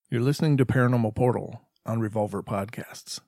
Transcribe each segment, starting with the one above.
You're listening to Paranormal Portal on Revolver Podcasts.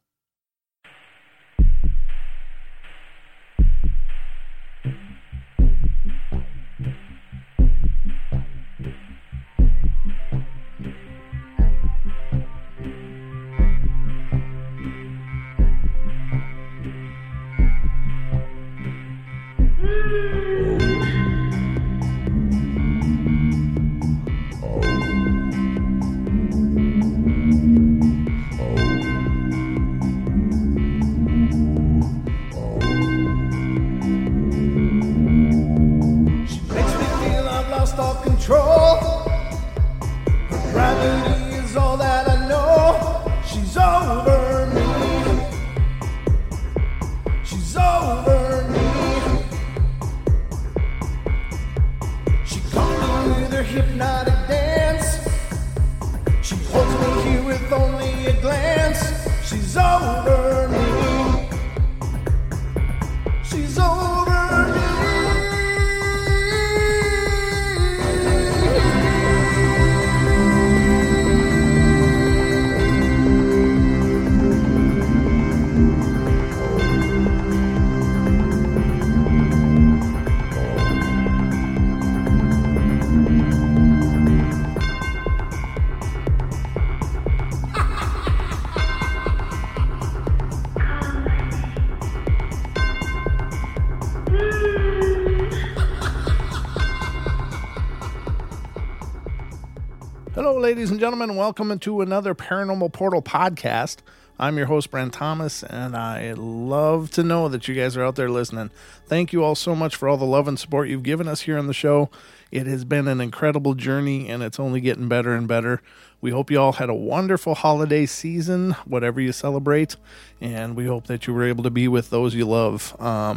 Hello, ladies and gentlemen. Welcome to another Paranormal Portal podcast. I'm your host, Brent Thomas, and I love to know that you guys are out there listening. Thank you all so much for all the love and support you've given us here on the show. It has been an incredible journey, and it's only getting better and better. We hope you all had a wonderful holiday season, whatever you celebrate, and we hope that you were able to be with those you love.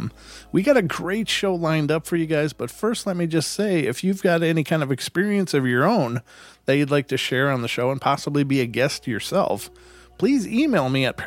We got a great show lined up for you guys, but first let me just say, if you've got any kind of experience of your own that you'd like to share on the show and possibly be a guest yourself, please email me at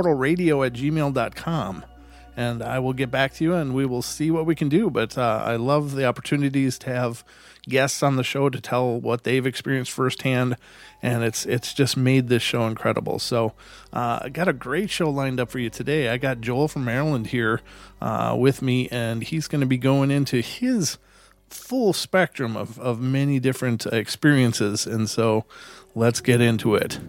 paranormalportalradio@gmail.com. And I will get back to you and we will see what we can do. But I love the opportunities to have guests on the show to tell what they've experienced firsthand. And it's just made this show incredible. So I got a great show lined up for you today. I got Joel from Maryland here with me, and he's going to be going into his full spectrum of many different experiences. And so let's get into it.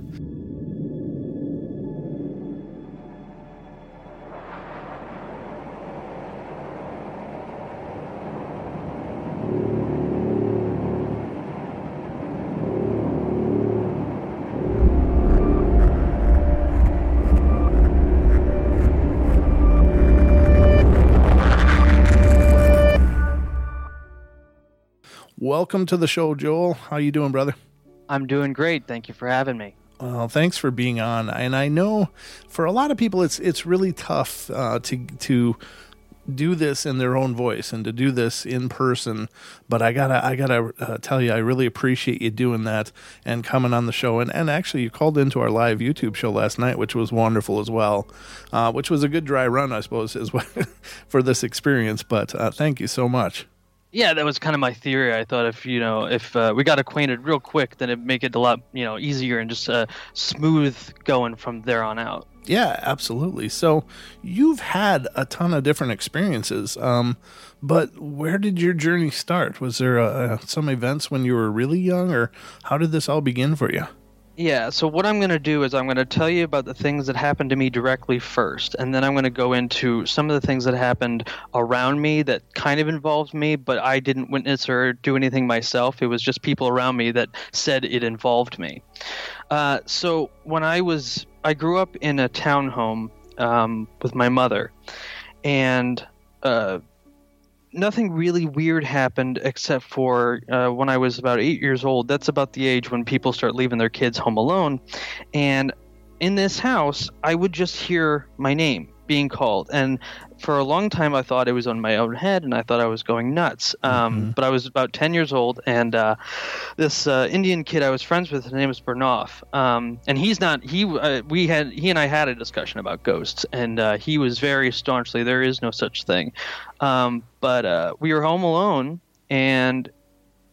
Welcome to the show, Joel. How you doing, brother? I'm doing great. Thank you for having me. Well, thanks for being on. And I know for a lot of people, it's really tough to do this in their own voice and to do this in person. But I gotta tell you, I really appreciate you doing that and coming on the show. And actually, you called into our live YouTube show last night, which was wonderful as well. Which was a good dry run, I suppose, as well for this experience. But thank you so much. Yeah, that was kind of my theory. I thought if we got acquainted real quick, then it'd make it a lot, easier and just smooth going from there on out. Yeah, absolutely. So you've had a ton of different experiences, but where did your journey start? Was there some events when you were really young, or how did this all begin for you? Yeah, so what I'm going to do is I'm going to tell you about the things that happened to me directly first, and then I'm going to go into some of the things that happened around me that kind of involved me, but I didn't witness or do anything myself. It was just people around me that said it involved me. So when I grew up in a townhome with my mother, and nothing really weird happened except for when I was about 8 years old. That's about the age when people start leaving their kids home alone. And in this house, I would just hear my name being called. And for a long time, I thought it was on my own head, and I thought I was going nuts. But I was about 10 years old, and this Indian kid I was friends with, his name was Bernoff. And he's not. He and I had a discussion about ghosts, and he was very staunchly, there is no such thing. But we were home alone, and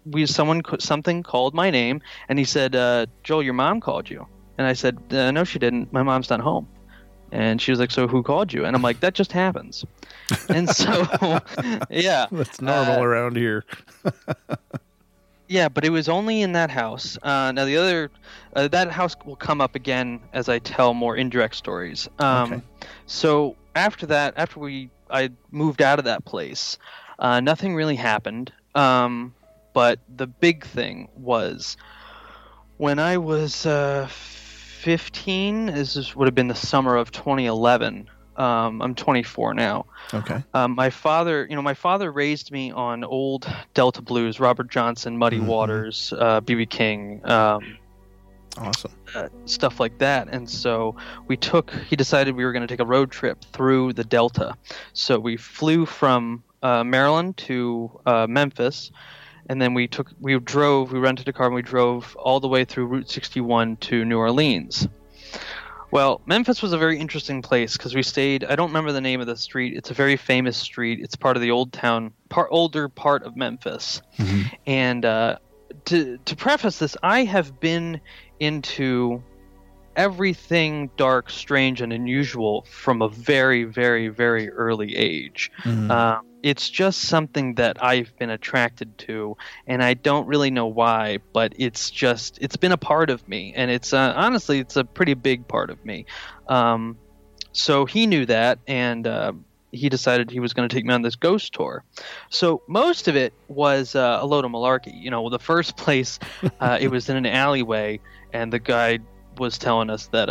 something called my name, and he said, Joel, your mom called you. And I said, no, she didn't. My mom's not home. And she was like, so who called you? And I'm like, that just happens. And so, yeah. That's normal around here. Yeah, but it was only in that house. Now the other, that house will come up again as I tell more indirect stories. Okay. So after that, I moved out of that place, nothing really happened. But the big thing was when I was 15. This would have been the summer of 2011. I'm 24 now. Okay. My father raised me on old Delta blues, Robert Johnson, Muddy Waters, B.B. King, awesome. Stuff like that. And so he decided we were going to take a road trip through the Delta. So we flew from Maryland to Memphis, and then we rented a car and we drove all the way through Route 61 to New Orleans. Well, Memphis was a very interesting place because we stayed. I don't remember the name of the street. It's a very famous street. It's part of the older part of Memphis. Mm-hmm. And to preface this, I have been into everything dark, strange, and unusual from a very, very, very early age. Mm-hmm. It's just something that I've been attracted to, and I don't really know why, but it's been a part of me, and it's honestly, it's a pretty big part of me. So he knew that, and he decided he was going to take me on this ghost tour. So most of it was a load of malarkey. The first place, it was in an alleyway, and the guy was telling us that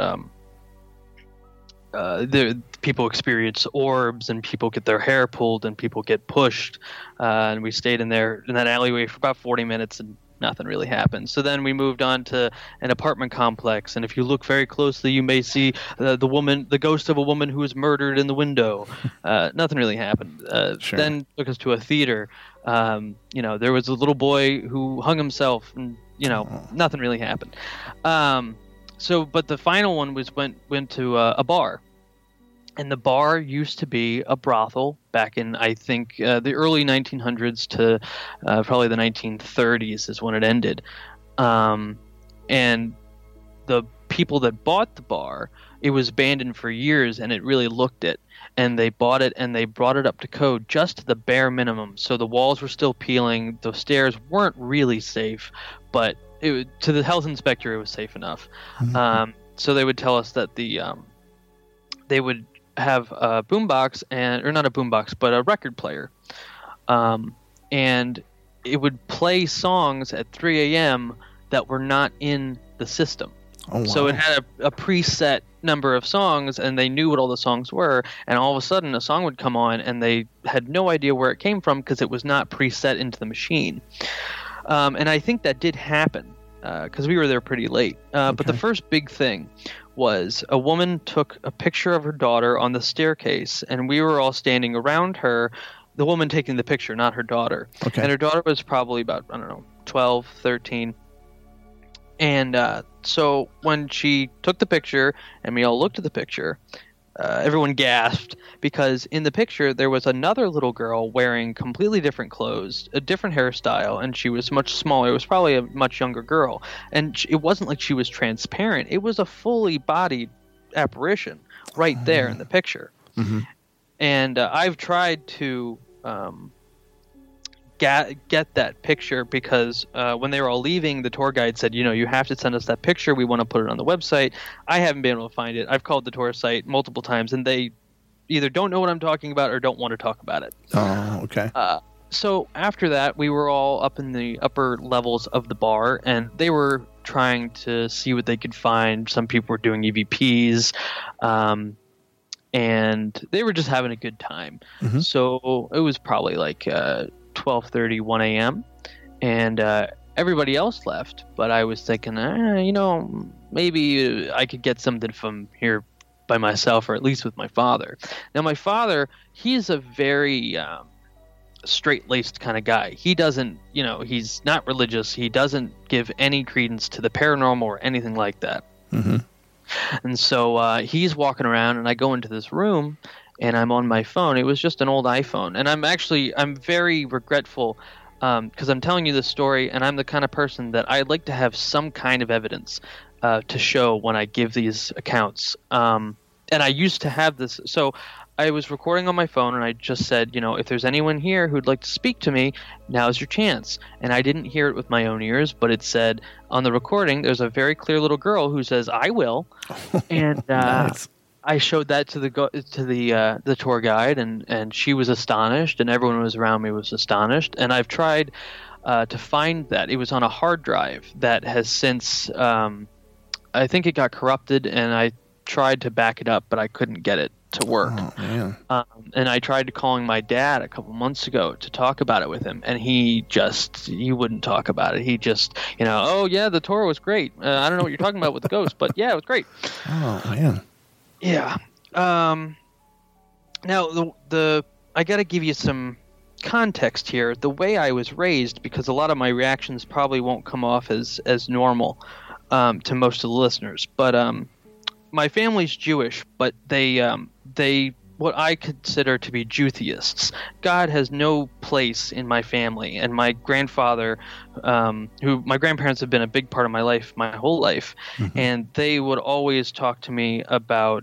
the people experience orbs, and people get their hair pulled, and people get pushed, and we stayed in that alleyway for about 40 minutes, and nothing really happened. So then we moved on to an apartment complex, and if you look very closely, you may see the ghost of a woman who was murdered in the window. Nothing really happened. Sure. Then took us to a theater. There was a little boy who hung himself, and nothing really happened. But the final one went to a bar. And the bar used to be a brothel back in, I think, the early 1900s to probably the 1930s is when it ended. And the people that bought the bar, it was abandoned for years, and it really looked it. And they bought it, and they brought it up to code just to the bare minimum. So the walls were still peeling. The stairs weren't really safe, but to the health inspector, it was safe enough. Mm-hmm. So they would tell us that they would have a boombox, or not a boombox, but a record player, and it would play songs at 3 a.m. that were not in the system. Oh, wow. So it had a preset number of songs, and they knew what all the songs were, and all of a sudden a song would come on, and they had no idea where it came from because it was not preset into the machine. And I think that did happen because we were there pretty late. Okay. But the first big thing was a woman took a picture of her daughter on the staircase, and we were all standing around her, the woman taking the picture, not her daughter. Okay. And her daughter was probably about, 12, 13. And so when she took the picture and we all looked at the picture, everyone gasped because in the picture there was another little girl wearing completely different clothes, a different hairstyle, and she was much smaller. It was probably a much younger girl. And it wasn't like she was transparent. It was a fully bodied apparition right there in the picture. Mm-hmm. And I've tried to get that picture because when they were all leaving, the tour guide said, you have to send us that picture. We want to put it on the website. I haven't been able to find it. I've called the tour site multiple times, and they either don't know what I'm talking about or don't want to talk about it. Oh, okay. So after that, we were all up in the upper levels of the bar, and they were trying to see what they could find. Some people were doing EVPs, and they were just having a good time. Mm-hmm. So it was probably like 12:30, 1 a.m., and everybody else left, but I was thinking, maybe I could get something from here by myself, or at least with my father. Now, my father, he's a very straight-laced kind of guy. He doesn't, he's not religious. He doesn't give any credence to the paranormal or anything like that. Mm-hmm. And so he's walking around, and I go into this room, and I'm on my phone. It was just an old iPhone. And I'm very regretful because I'm telling you this story, and I'm the kind of person that I'd like to have some kind of evidence to show when I give these accounts. And I used to have this. So I was recording on my phone, and I just said, if there's anyone here who'd like to speak to me, now's your chance. And I didn't hear it with my own ears, but it said on the recording, there's a very clear little girl who says, "I will." And Nice. I showed that to the tour guide, and she was astonished, and everyone who was around me was astonished. And I've tried to find that. It was on a hard drive that has since, I think it got corrupted, and I tried to back it up, but I couldn't get it to work. Oh, man. And I tried calling my dad a couple months ago to talk about it with him, and he wouldn't talk about it. He just, "Oh yeah, the tour was great. I don't know what you're talking about with the ghost, but yeah, it was great." Oh, man. Yeah. Now I got to give you some context here. The way I was raised, because a lot of my reactions probably won't come off as normal to most of the listeners, but my family's Jewish, but they what I consider to be Jutheists. God has no place in my family, and my grandfather, who my grandparents have been a big part of my life, my whole life, and they would always talk to me about,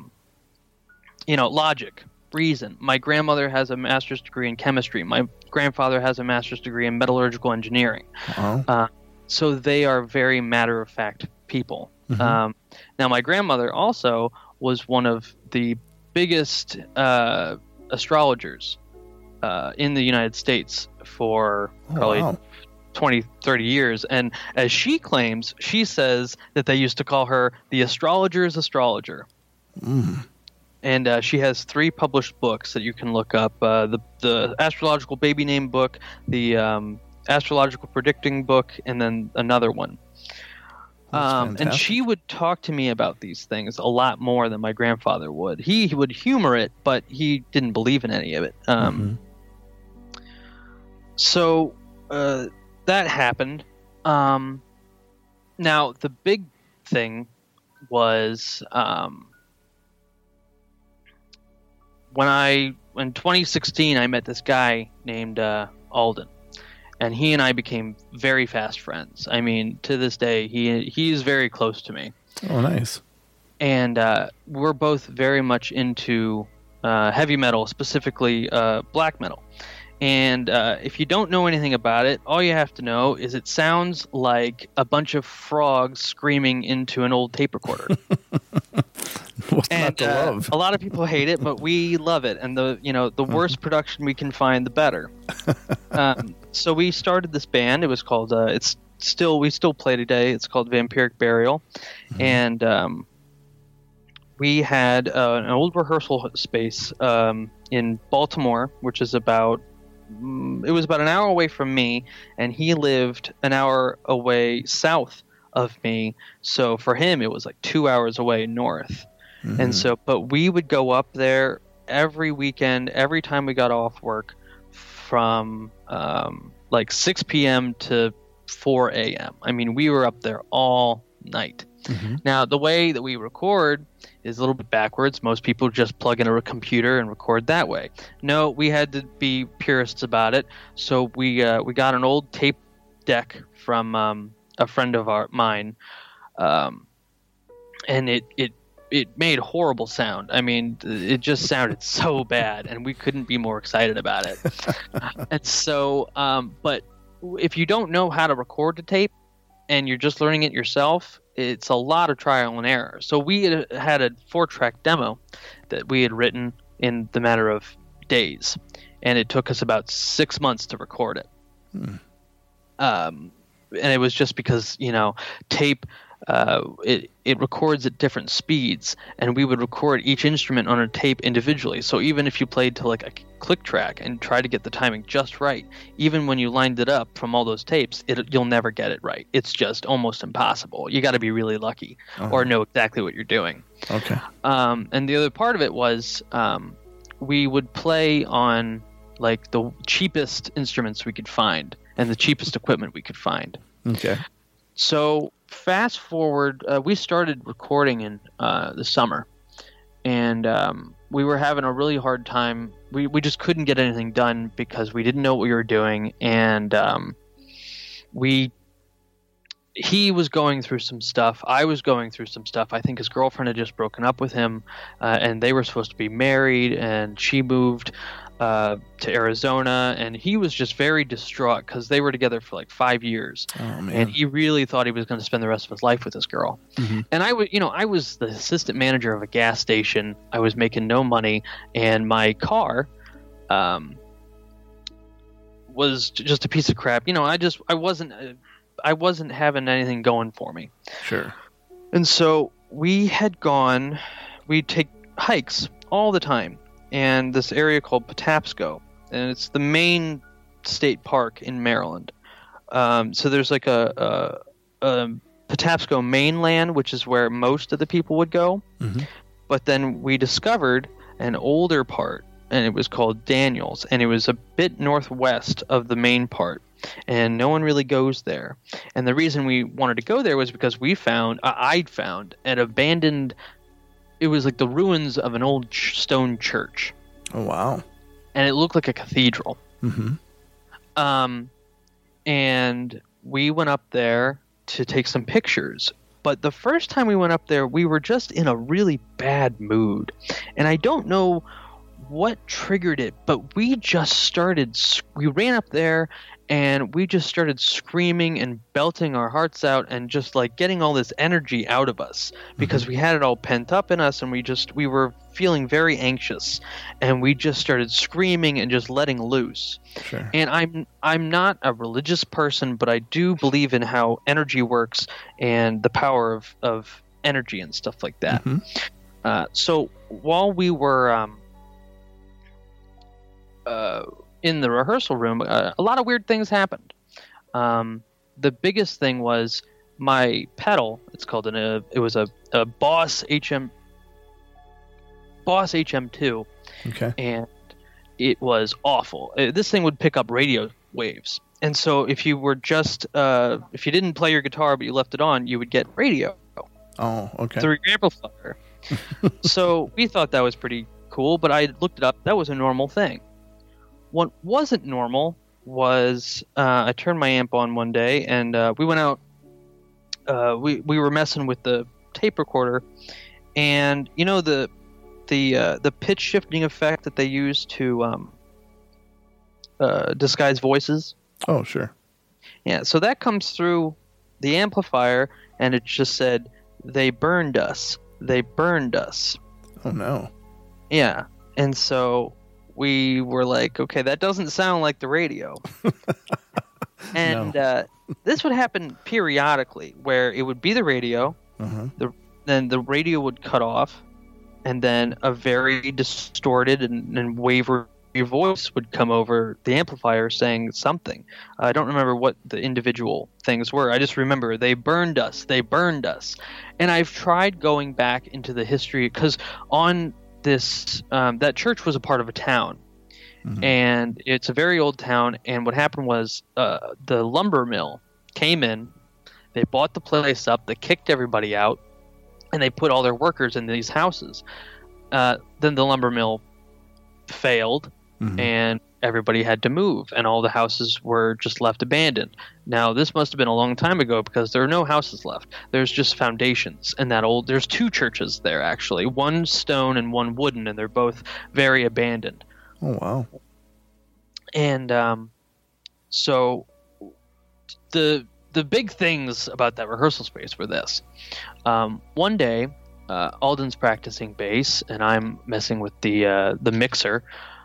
logic, reason. My grandmother has a master's degree in chemistry. My grandfather has a master's degree in metallurgical engineering. Oh. So they are very matter-of-fact people. Now, my grandmother also was one of the biggest astrologers in the United States for probably 20, 30 years. And as she claims, she says that they used to call her the astrologer's astrologer. And she has 3 published books that you can look up. The Astrological Baby Name book, the Astrological Predicting book, and then another one. And she would talk to me about these things a lot more than my grandfather would. He would humor it, but he didn't believe in any of it. So that happened. Now, the big thing was in 2016, I met this guy named Alden. And he and I became very fast friends. I mean, to this day, he's very close to me. Oh, nice. And we're both very much into heavy metal, specifically black metal. And if you don't know anything about it, all you have to know is it sounds like a bunch of frogs screaming into an old tape recorder. What's not to love? A lot of people hate it, but we love it. And the worse production we can find, the better. So we started this band. It was called we still play today. It's called Vampiric Burial, and we had an old rehearsal space in Baltimore, which is about an hour away from me, and he lived an hour away south of me. So for him, it was like 2 hours away north. And so, but we would go up there every weekend, every time we got off work, from like 6 p.m. to 4 a.m. I mean, we were up there all night. Now, the way that we record is a little bit backwards. Most people just plug in a computer and record that way. No, we had to be purists about it. So we got an old tape deck from a friend of mine, and it made horrible sound. I mean, it just sounded so bad, and we couldn't be more excited about it. And so, but if you don't know how to record the tape and you're just learning it yourself, it's a lot of trial and error. So we had a 4-track demo that we had written in the matter of days, and it took us about 6 months to record it. And it was just because, tape, it records at different speeds, and we would record each instrument on a tape individually. So even if you played to like a click track and tried to get the timing just right, even when you lined it up from all those tapes, you'll never get it right. It's just almost impossible. You got to be really lucky or know exactly what you're doing. Okay. And the other part of it was we would play on like the cheapest instruments we could find and the cheapest equipment we could find. Okay. So fast forward, we started recording in the summer, and we were having a really hard time. We just couldn't get anything done because we didn't know what we were doing, and he was going through some stuff. I was going through some stuff. I think his girlfriend had just broken up with him, and they were supposed to be married, and she moved to Arizona, and he was just very distraught because they were together for like 5 years. Oh, man. And he really thought he was going to spend the rest of his life with this girl. Mm-hmm. And I was the assistant manager of a gas station. I was making no money, and my car was just a piece of crap. I wasn't having anything going for me. Sure. And so we'd take hikes all the time, and this area called Patapsco, and it's the main state park in Maryland. So there's like a Patapsco mainland, which is where most of the people would go. Mm-hmm. But then we discovered an older part, and it was called Daniels, and it was a bit northwest of the main part, and no one really goes there. And the reason we wanted to go there was because I'd found an abandoned. It was like the ruins of an old stone church. Oh, wow. And it looked like a cathedral. Mm-hmm. And we went up there to take some pictures. But the first time we went up there, we were just in a really bad mood. And I don't know what triggered it, but we ran up there and we just started screaming and belting our hearts out and just like getting all this energy out of us because we had it all pent up in us, and we were feeling very anxious, and we just started screaming and just letting loose. Sure. And I'm not a religious person, but I do believe in how energy works and the power of energy and stuff like that. Mm-hmm. So while we were in the rehearsal room, a lot of weird things happened. The biggest thing was my pedal. It's called it was a Boss HM2. Okay. And it was awful. This thing would pick up radio waves, and so if you didn't play your guitar but you left it on, you would get radio. Oh, okay. Through your amplifier. So we thought that was pretty cool, but I looked it up. That was a normal thing. What wasn't normal was I turned my amp on one day, and we went out. We were messing with the tape recorder, and the pitch shifting effect that they use to disguise voices. Oh, sure. Yeah, so that comes through the amplifier, and it just said, "They burned us. They burned us." Oh, no. Yeah, and so we were like, okay, that doesn't sound like the radio. And this would happen periodically, where it would be the radio, then the radio would cut off, and then a very distorted and wavery voice would come over the amplifier saying something. I don't remember what the individual things were. I just remember, "They burned us. They burned us." And I've tried going back into the history, because on this that church was a part of a town, and it's a very old town. And what happened was the lumber mill came in, they bought the place up, they kicked everybody out, and they put all their workers in these houses. Then the lumber mill failed, and everybody had to move, and all the houses were just left abandoned. Now, this must have been a long time ago, because there are no houses left. There's just foundations. And there's two churches there, actually. One stone and one wooden, and they're both very abandoned. Oh, wow. And so the big things about that rehearsal space were this. One day, Alden's practicing bass, and I'm messing with the mixer.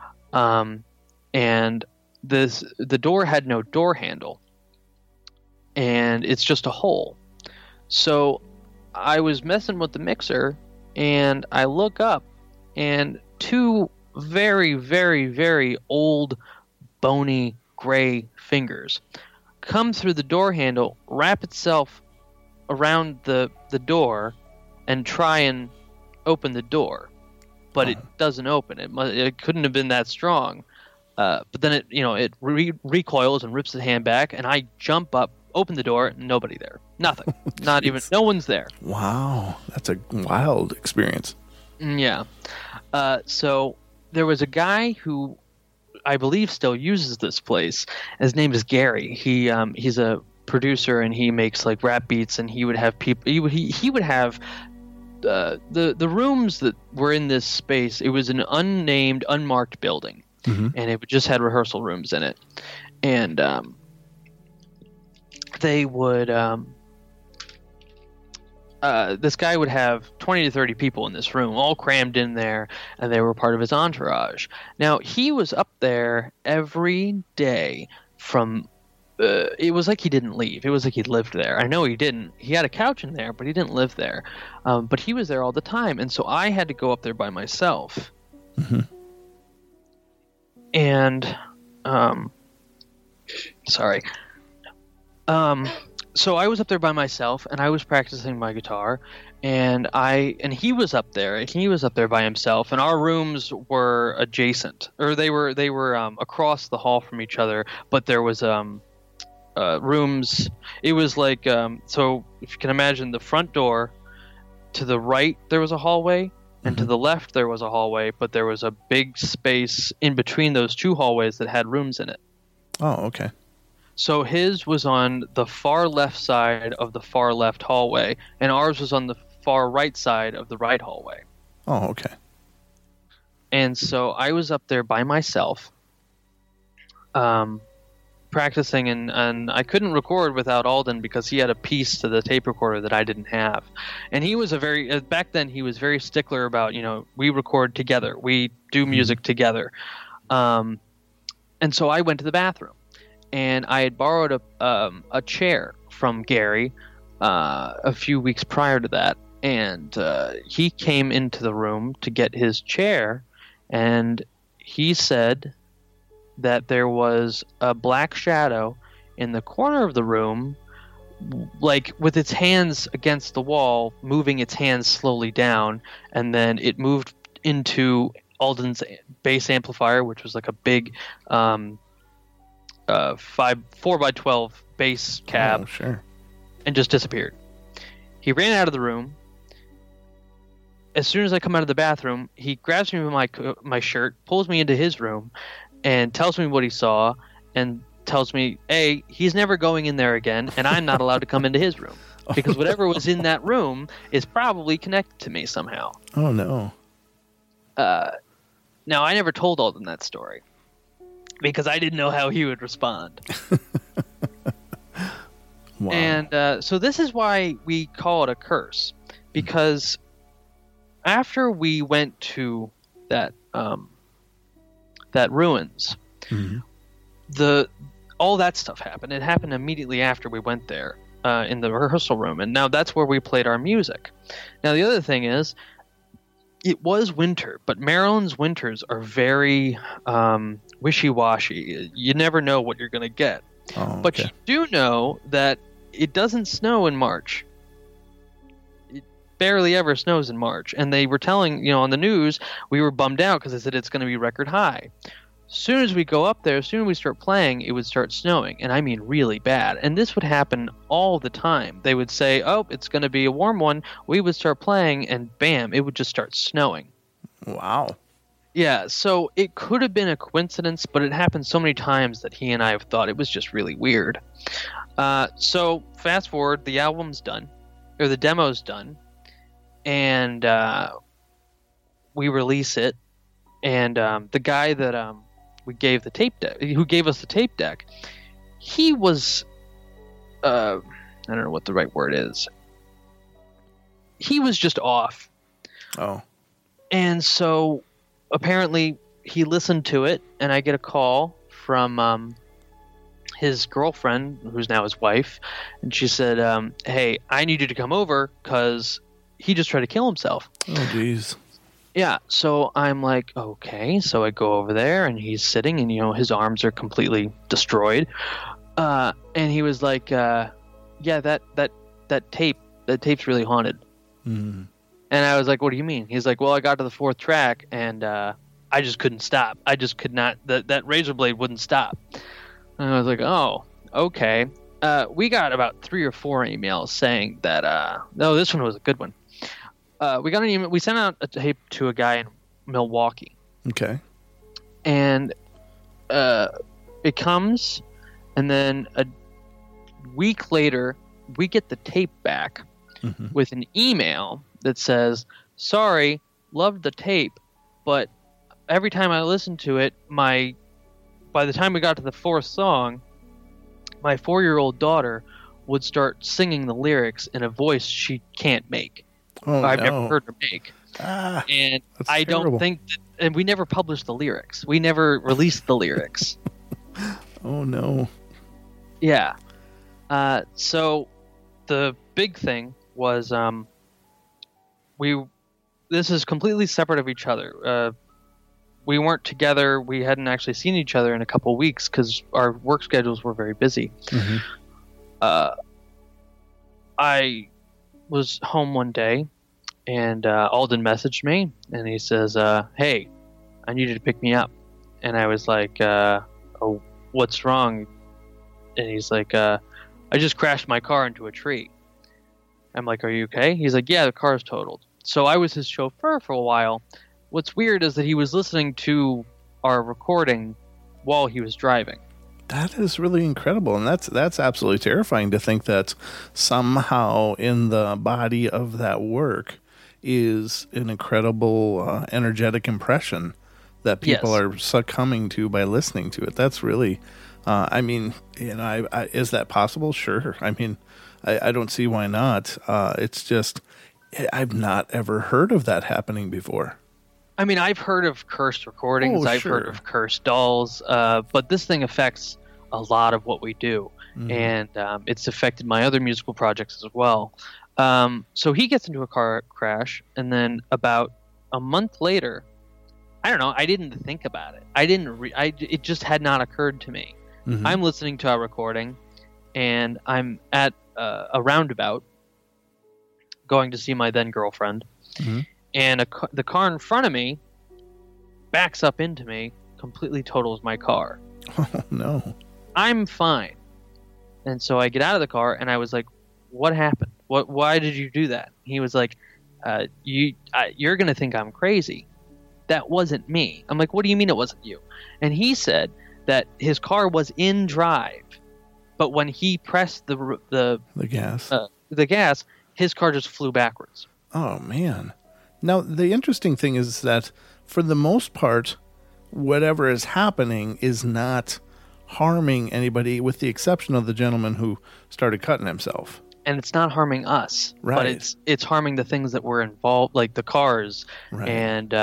And the door had no door handle, and it's just a hole. So I was messing with the mixer, and I look up, and two very, very, very old, bony, gray fingers come through the door handle, wrap itself around the door, and try and open the door. But it doesn't open. It couldn't have been that strong. But then it recoils and rips the hand back, and I jump up, open the door, nobody there. Nothing. Not even. No one's there. Wow. That's a wild experience. Yeah. So there was a guy who I believe still uses this place. His name is Gary. He's a producer and he makes like rap beats, and he would have people. He would have the rooms that were in this space. It was an unnamed, unmarked building, and it just had rehearsal rooms in it, and they would. This guy would have 20 to 30 people in this room, all crammed in there, and they were part of his entourage. Now, he was up there every day from it was like he didn't leave. It was like he lived there. I know he didn't. He had a couch in there, but he didn't live there. But he was there all the time, and so I had to go up there by myself. And sorry. So I was up there by myself, and I was practicing my guitar, and he was up there. He was up there by himself, and our rooms were adjacent, or they were across the hall from each other. But there was rooms. It was like so if you can imagine the front door, to the right there was a hallway, and to the left there was a hallway, but there was a big space in between those two hallways that had rooms in it. Oh, okay. So his was on the far left side of the far left hallway, and ours was on the far right side of the right hallway. Oh, okay. And so I was up there by myself, practicing, and I couldn't record without Alden because he had a piece to the tape recorder that I didn't have. And he was back then he was very stickler about, we record together, we do music together. And so I went to the bathroom. And I had borrowed a chair from Gary a few weeks prior to that, and he came into the room to get his chair, and he said that there was a black shadow in the corner of the room, like with its hands against the wall, moving its hands slowly down, and then it moved into Alden's bass amplifier, which was like a big 4x12 bass cab. Oh, sure. And just disappeared. He ran out of the room. As soon as I come out of the bathroom, he grabs me by my shirt, pulls me into his room, and tells me what he saw, and tells me, A, he's never going in there again, and I'm not allowed to come into his room. Because whatever was in that room is probably connected to me somehow. Oh, no. Now, I never told Alden that story, because I didn't know how he would respond. Wow. And so this is why we call it a curse, because after we went to that ruins, all that stuff happened. It happened immediately after we went there in the rehearsal room, and now that's where we played our music. Now the other thing is, it was winter, but Maryland's winters are very wishy-washy. You never know what you're going to get. Oh, okay. But you do know that it doesn't snow in March. It barely ever snows in March. And they were telling, on the news, we were bummed out because they said it's going to be record high. As soon as we go up there, as soon as we start playing, it would start snowing. And I mean really bad. And this would happen all the time. They would say, oh, it's going to be a warm one. We would start playing, and bam, it would just start snowing. Wow. Yeah, so it could have been a coincidence, but it happened so many times that he and I have thought it was just really weird. So fast forward, the album's done, or the demo's done, and we release it. And the guy that we gave the tape deck, who gave us the tape deck, he was, I don't know what the right word is. He was just off. Oh. And so apparently he listened to it, and I get a call from his girlfriend, who's now his wife, and she said, hey, I need you to come over because he just tried to kill himself. Oh, jeez. Yeah, so I'm like, okay. So I go over there, and he's sitting, and his arms are completely destroyed. And he was like, yeah, that tape's really haunted. Mm. And I was like, what do you mean? He's like, well, I got to the fourth track, and I just couldn't stop. I just could not. That razor blade wouldn't stop. And I was like, oh, okay. We got about 3 or 4 emails saying that, no, this one was a good one. we got an email. We sent out a tape to a guy in Milwaukee. Okay. And it comes, and then a week later, we get the tape back with an email that says, "Sorry, loved the tape, but every time I listened to it, by the time we got to the fourth song, my 4-year-old daughter would start singing the lyrics in a voice she can't make. I've never heard her make. And I don't think that, and we never published the lyrics. We never released the lyrics. Oh no. Yeah. So the big thing was this is completely separate of each other. We weren't together. We hadn't actually seen each other in a couple of weeks because our work schedules were very busy. I was home one day, and Alden messaged me, and he says, "Hey, I need you to pick me up." And I was like, "Oh, what's wrong?" And he's like, "I just crashed my car into a tree." I'm like, "Are you okay?" He's like, "Yeah, the car's totaled." So I was his chauffeur for a while. What's weird is that he was listening to our recording while he was driving. That is really incredible, and that's absolutely terrifying to think that somehow in the body of that work is an incredible energetic impression that people are succumbing to by listening to it. That's really, I mean, you know, is that possible? Sure. I mean, I don't see why not. It's just, I've not ever heard of that happening before. I mean, I've heard of cursed recordings. I've heard of cursed dolls, but this thing affects a lot of what we do, and it's affected my other musical projects as well. So he gets into a car crash, and then about a month later, I don't know, I didn't think about it. It just had not occurred to me. I'm listening to our recording, and I'm at a roundabout going to see my then girlfriend. And the car in front of me backs up into me, completely totals my car. Oh, no. I'm fine. And so I get out of the car, and I was like, "What happened? Why did you do that?" He was like, "You're going to think I'm crazy. That wasn't me." I'm like, "What do you mean it wasn't you?" And he said that his car was in drive, but when he pressed the gas, his car just flew backwards. Oh, man. Now, the interesting thing is that for the most part, whatever is happening is not harming anybody with the exception of the gentleman who started cutting himself. And it's not harming us, but it's harming the things that were involved, like the cars. Right. And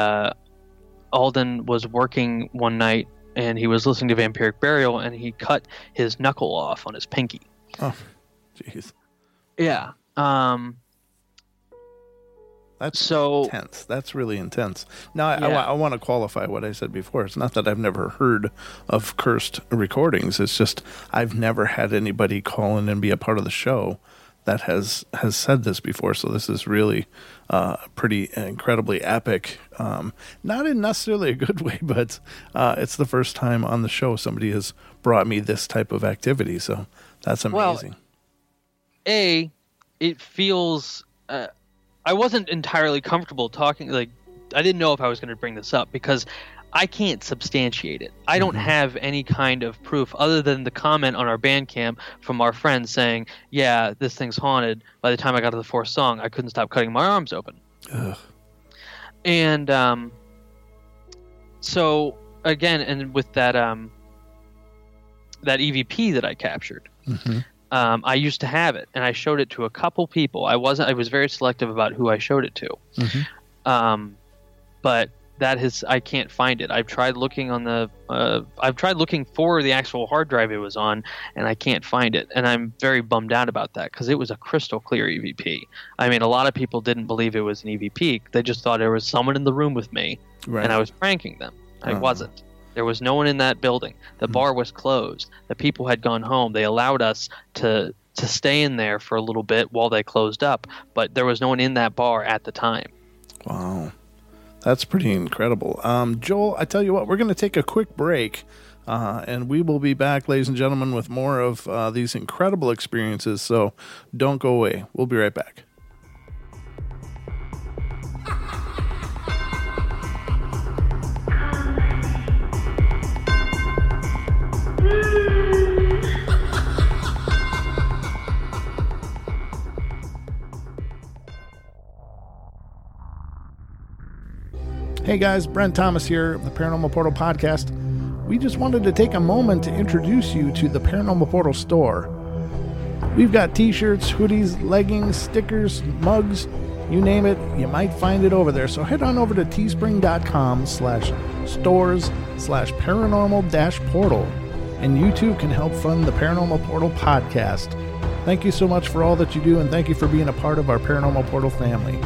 Alden was working one night, and he was listening to Vampiric Burial, and he cut his knuckle off on his pinky. Oh, jeez. Yeah. That's so intense. That's really intense. Now, I want to qualify what I said before. It's not that I've never heard of cursed recordings. It's just I've never had anybody call in and be a part of the show that has said this before. So this is really pretty incredibly epic. Not in necessarily a good way, but it's the first time on the show somebody has brought me this type of activity. So that's amazing. Well, it feels... I wasn't entirely comfortable talking, like, I didn't know if I was going to bring this up because I can't substantiate it. I don't have any kind of proof other than the comment on our Bandcamp from our friends saying, "Yeah, this thing's haunted. By the time I got to the fourth song, I couldn't stop cutting my arms open." Ugh. And so, again, and with that EVP that I captured, I used to have it, and I showed it to a couple people. I was very selective about who I showed it to. But I can't find it. I've tried looking on I've tried looking for the actual hard drive it was on, and I can't find it. And I'm very bummed out about that because it was a crystal clear EVP. I mean, a lot of people didn't believe it was an EVP. They just thought there was someone in the room with me, and I was pranking them. I wasn't. There was no one in that building. The bar was closed. The people had gone home. They allowed us to stay in there for a little bit while they closed up, but there was no one in that bar at the time. Wow. That's pretty incredible. Joel, I tell you what, we're going to take a quick break, and we will be back, ladies and gentlemen, with more of these incredible experiences, so don't go away. We'll be right back. Hey guys, Brent Thomas here of the Paranormal Portal Podcast. We just wanted to take a moment to introduce you to the Paranormal Portal store. We've got t-shirts, hoodies, leggings, stickers, mugs, you name it, you might find it over there. So head on over to teespring.com/stores/paranormal-portal and you too can help fund the Paranormal Portal Podcast. Thank you so much for all that you do, and thank you for being a part of our Paranormal Portal family.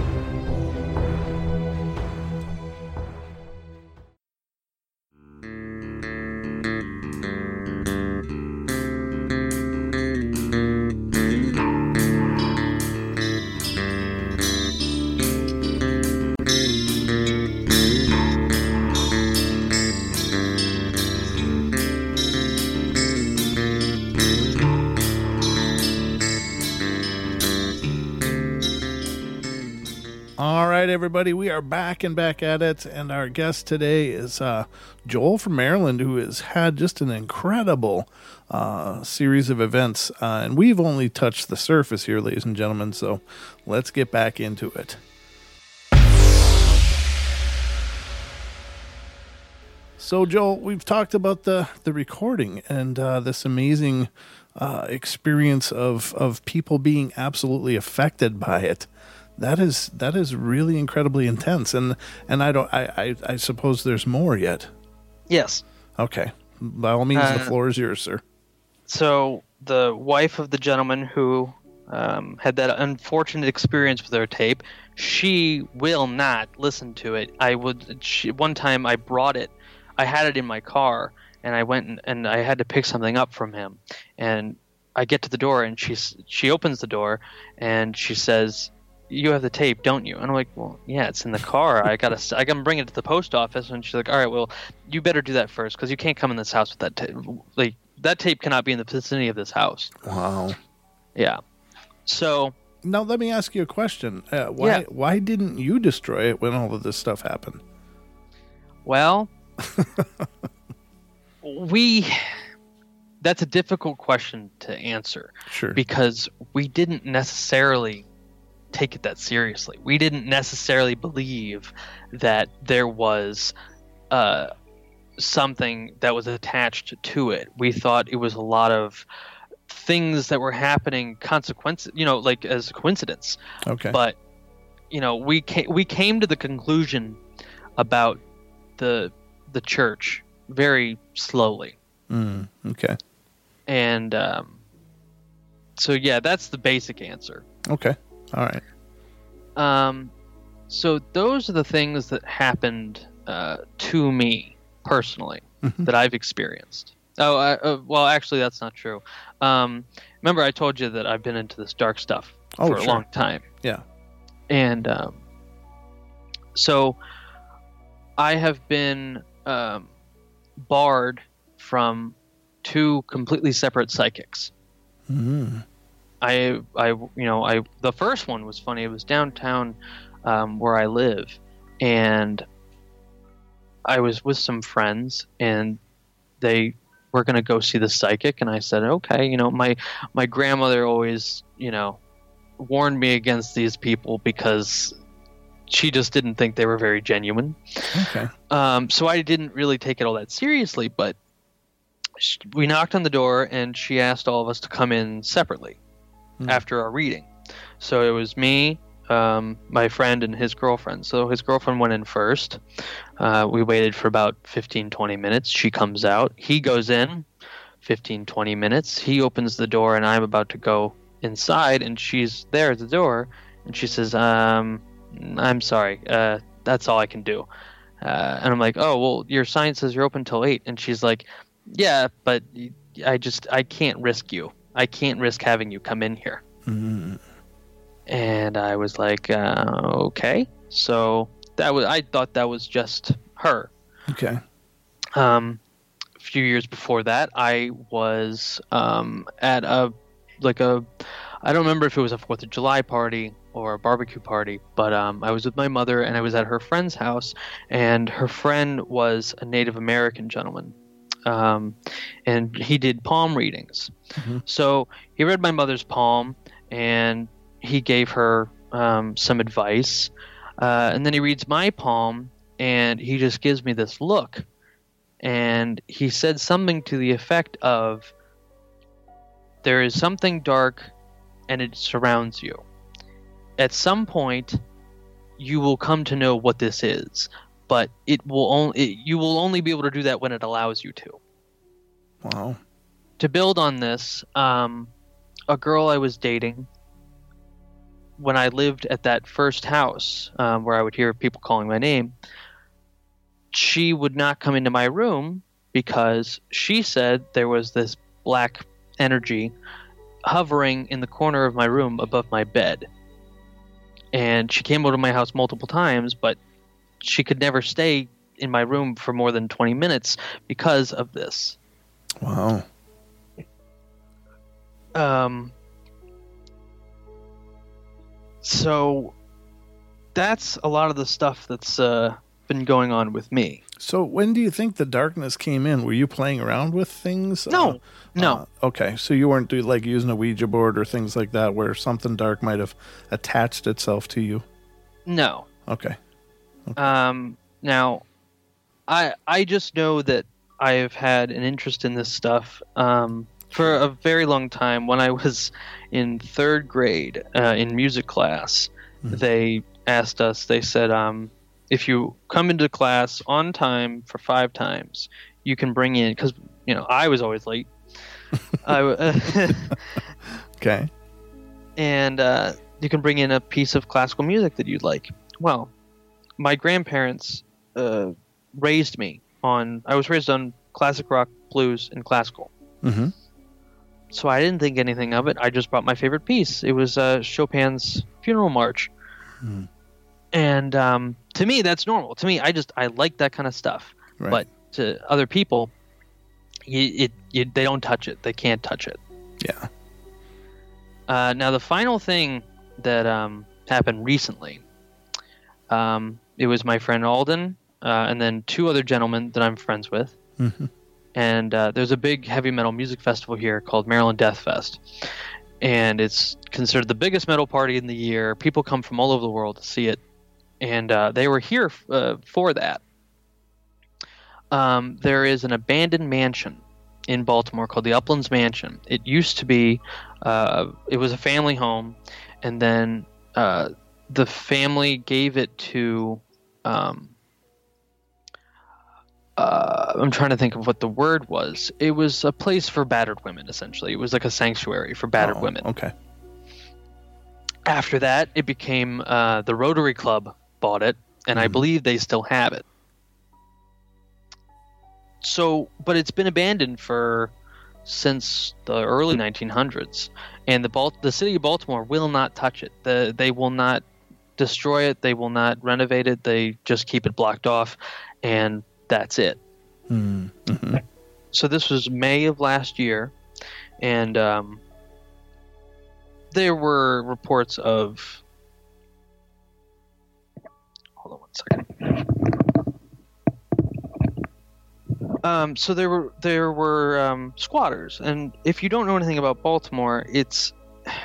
All right, everybody, we are back at it, and our guest today is Joel from Maryland, who has had just an incredible series of events, and we've only touched the surface here, ladies and gentlemen, so let's get back into it. So, Joel, we've talked about the recording and this amazing experience of people being absolutely affected by it. That is really incredibly intense, and I suppose there's more yet. Yes. Okay. By all means, the floor is yours, sir. So the wife of the gentleman who had that unfortunate experience with her tape, she will not listen to it. One time I brought it. I had it in my car, and I went and I had to pick something up from him, and I get to the door, and she opens the door, and she says, "You have the tape, don't you?" And I'm like, "Well, yeah, it's in the car. I can bring it to the post office." And she's like, "All right, well, you better do that first, because you can't come in this house with that tape. Like, that tape cannot be in the vicinity of this house." Wow. Yeah. So now let me ask you a question. Why didn't you destroy it when all of this stuff happened? Well, that's a difficult question to answer. Sure. Because we didn't necessarily take it that seriously. We didn't necessarily believe that there was something that was attached to it. We thought it was a lot of things that were happening, consequences, like as a coincidence. Okay. But we came to the conclusion about the church very slowly. Okay. And so yeah, that's the basic answer. Okay. All right. So those are the things that happened to me personally that I've experienced. Well, actually, that's not true. Remember, I told you that I've been into this dark stuff for a long time. Yeah. And so I have been barred from two completely separate psychics. Mm-hmm. The first one was funny. It was downtown where I live, and I was with some friends, and they were going to go see the psychic, and I said, okay, my grandmother always, warned me against these people because she just didn't think they were very genuine. Okay. So I didn't really take it all that seriously, but we knocked on the door, and she asked all of us to come in separately after our reading. So it was me, my friend, and his girlfriend. So his girlfriend went in first. We waited for about 15-20 minutes. She comes out. He goes in 15-20 minutes. He opens the door, and I'm about to go inside, and she's there at the door, and she says, I'm sorry, that's all I can do. And I'm like, oh, well, your sign says you're open till 8. And she's like, yeah, but I can't risk you. I can't risk having you come in here. Mm-hmm. And I was like, okay. So I thought that was just her. Okay. A few years before that, I was at I don't remember if it was a 4th of July party or a barbecue party, but I was with my mother, and I was at her friend's house, and her friend was a Native American gentleman. And he did palm readings. Mm-hmm. So he read my mother's palm, and he gave her some advice. And then he reads my palm, and he just gives me this look. And he said something to the effect of, there is something dark and it surrounds you. At some point, you will come to know what this is, but you will only be able to do that when it allows you to. Wow. To build on this, a girl I was dating, when I lived at that first house where I would hear people calling my name, she would not come into my room because she said there was this black energy hovering in the corner of my room above my bed. And she came over to my house multiple times, but she could never stay in my room for more than 20 minutes because of this. Wow. So that's a lot of the stuff that's been going on with me. So when do you think the darkness came in? Were you playing around with things? No. Okay, so you weren't like using a Ouija board or things like that where something dark might have attached itself to you? No. Okay. Now, I just know that I have had an interest in this stuff for a very long time. When I was in third grade in music class, they asked us, they said, if you come into class on time for 5 times, you can bring in, because, I was always late. Okay. And you can bring in a piece of classical music that you'd like. Well, my grandparents raised me I was raised on classic rock, blues, and classical. Mm-hmm. So I didn't think anything of it. I just brought my favorite piece. It was Chopin's Funeral March. Mm. And to me, that's normal. To me, I like that kind of stuff. Right. But to other people, they don't touch it. They can't touch it. Yeah. Now, the final thing that happened recently, it was my friend Alden and then 2 other gentlemen that I'm friends with. Mm-hmm. And there's a big heavy metal music festival here called Maryland Death Fest. And it's considered the biggest metal party in the year. People come from all over the world to see it. And they were here for that. There is an abandoned mansion in Baltimore called the Uplands Mansion. It used to be, it was a family home. And then the family gave it to... I'm trying to think of what the word was. It was a place for battered women, essentially. It was like a sanctuary for battered women. Okay. After that, it became the Rotary Club bought it, and I believe they still have it. So, but it's been abandoned since the early 1900s, and the city of Baltimore will not touch it. They will not destroy it. They will not renovate it. They just keep it blocked off, and that's it. Mm-hmm. So this was May of last year, and there were reports of... Hold on one second. So there were squatters, and if you don't know anything about Baltimore, it's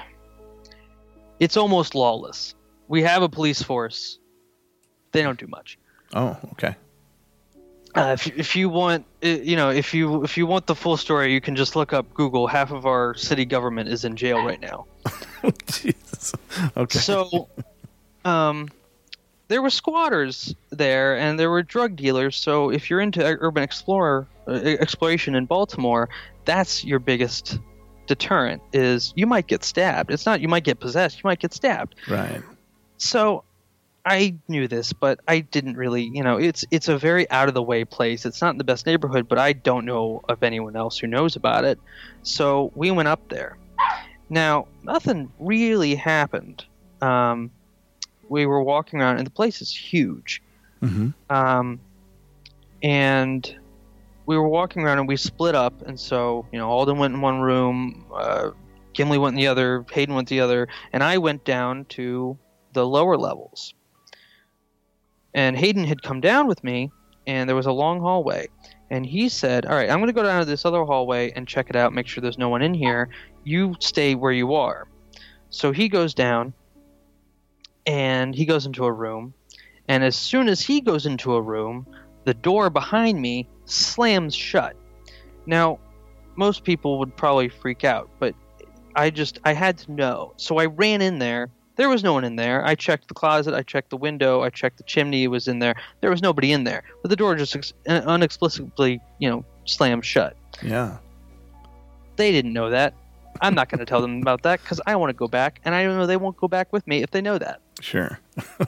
almost lawless. We have a police force. They don't do much. Oh, okay. If you want, if you want the full story, you can just look up Google. Half of our city government is in jail right now. Jesus. Okay. So, there were squatters there, and there were drug dealers. So, if you're into urban exploration in Baltimore, that's your biggest deterrent. Is you might get stabbed. It's not you might get possessed. You might get stabbed. Right. So, I knew this, but I didn't really, it's a very out of the way place. It's not in the best neighborhood, but I don't know of anyone else who knows about it. So we went up there. Now, nothing really happened. We were walking around, and the place is huge. Mm-hmm. And we were walking around, and we split up. And so, Alden went in one room, Gimli went in the other, Hayden went the other, and I went down to the lower levels. And Hayden had come down with me, and there was a long hallway. And he said, all right, I'm going to go down to this other hallway and check it out, make sure there's no one in here. You stay where you are. So he goes down, and he goes into a room, And as soon as he goes into a room, the door behind me slams shut. Now, most people would probably freak out, but I had to know. So I ran in there. There was no one in there. I checked the closet. I checked the window. I checked the chimney. It was in there. There was nobody in there. But the door just unexplicably, slammed shut. Yeah. They didn't know that. I'm not going to tell them about that because I want to go back, and I know they won't go back with me if they know that. Sure.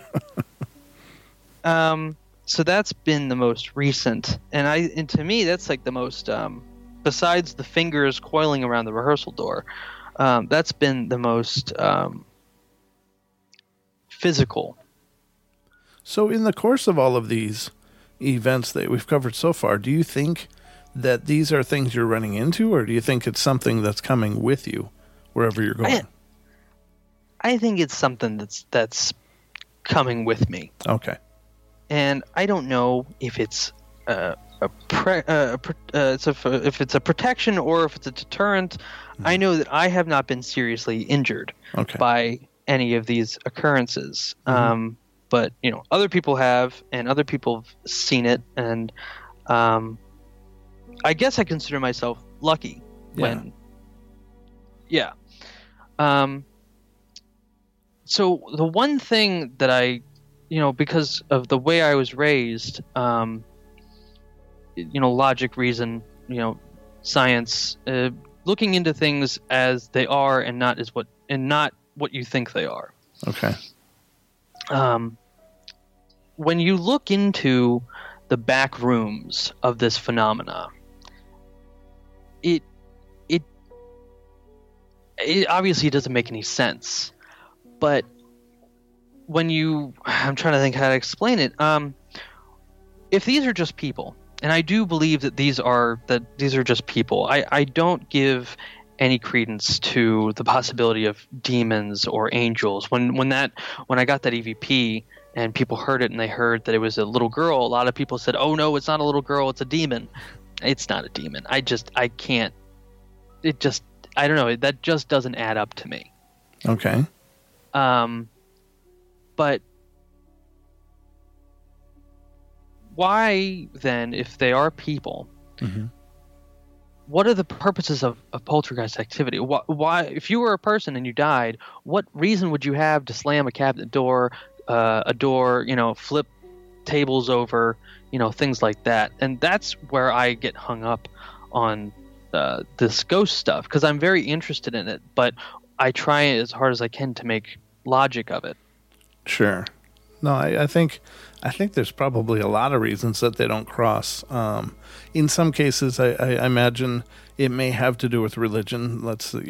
So that's been the most recent, and to me that's like the most besides the fingers coiling around the rehearsal door, that's been the most physical. So in the course of all of these events that we've covered so far, do you think that these are things you're running into, or do you think it's something that's coming with you wherever you're going? I think it's something that's coming with me. Okay. And I don't know if it's if it's a protection or if it's a deterrent. Mm-hmm. I know that I have not been seriously injured by any of these occurrences. Mm-hmm. But other people have, and other people have seen it, and I guess I consider myself lucky. So the one thing that I, because of the way I was raised, logic, reason, science, looking into things as they are and not what you think they are. Okay. When you look into the back rooms of this phenomena, it obviously doesn't make any sense. But I'm trying to think how to explain it. If these are just people, and I do believe that these are just people, I don't give any credence to the possibility of demons or angels. When I got that EVP and people heard it and they heard that it was a little girl, a lot of people said, "Oh no, it's not a little girl, it's a demon." It's not a demon. I can't. I don't know. That just doesn't add up to me. Okay. But why then, if they are people, mm-hmm. what are the purposes of poltergeist activity? Why, if you were a person and you died, what reason would you have to slam a cabinet door, flip tables over, things like that? And that's where I get hung up on this ghost stuff, because I'm very interested in it, but I try as hard as I can to make logic of it. Sure. No, I think there's probably a lot of reasons that they don't cross. In some cases, I imagine it may have to do with religion.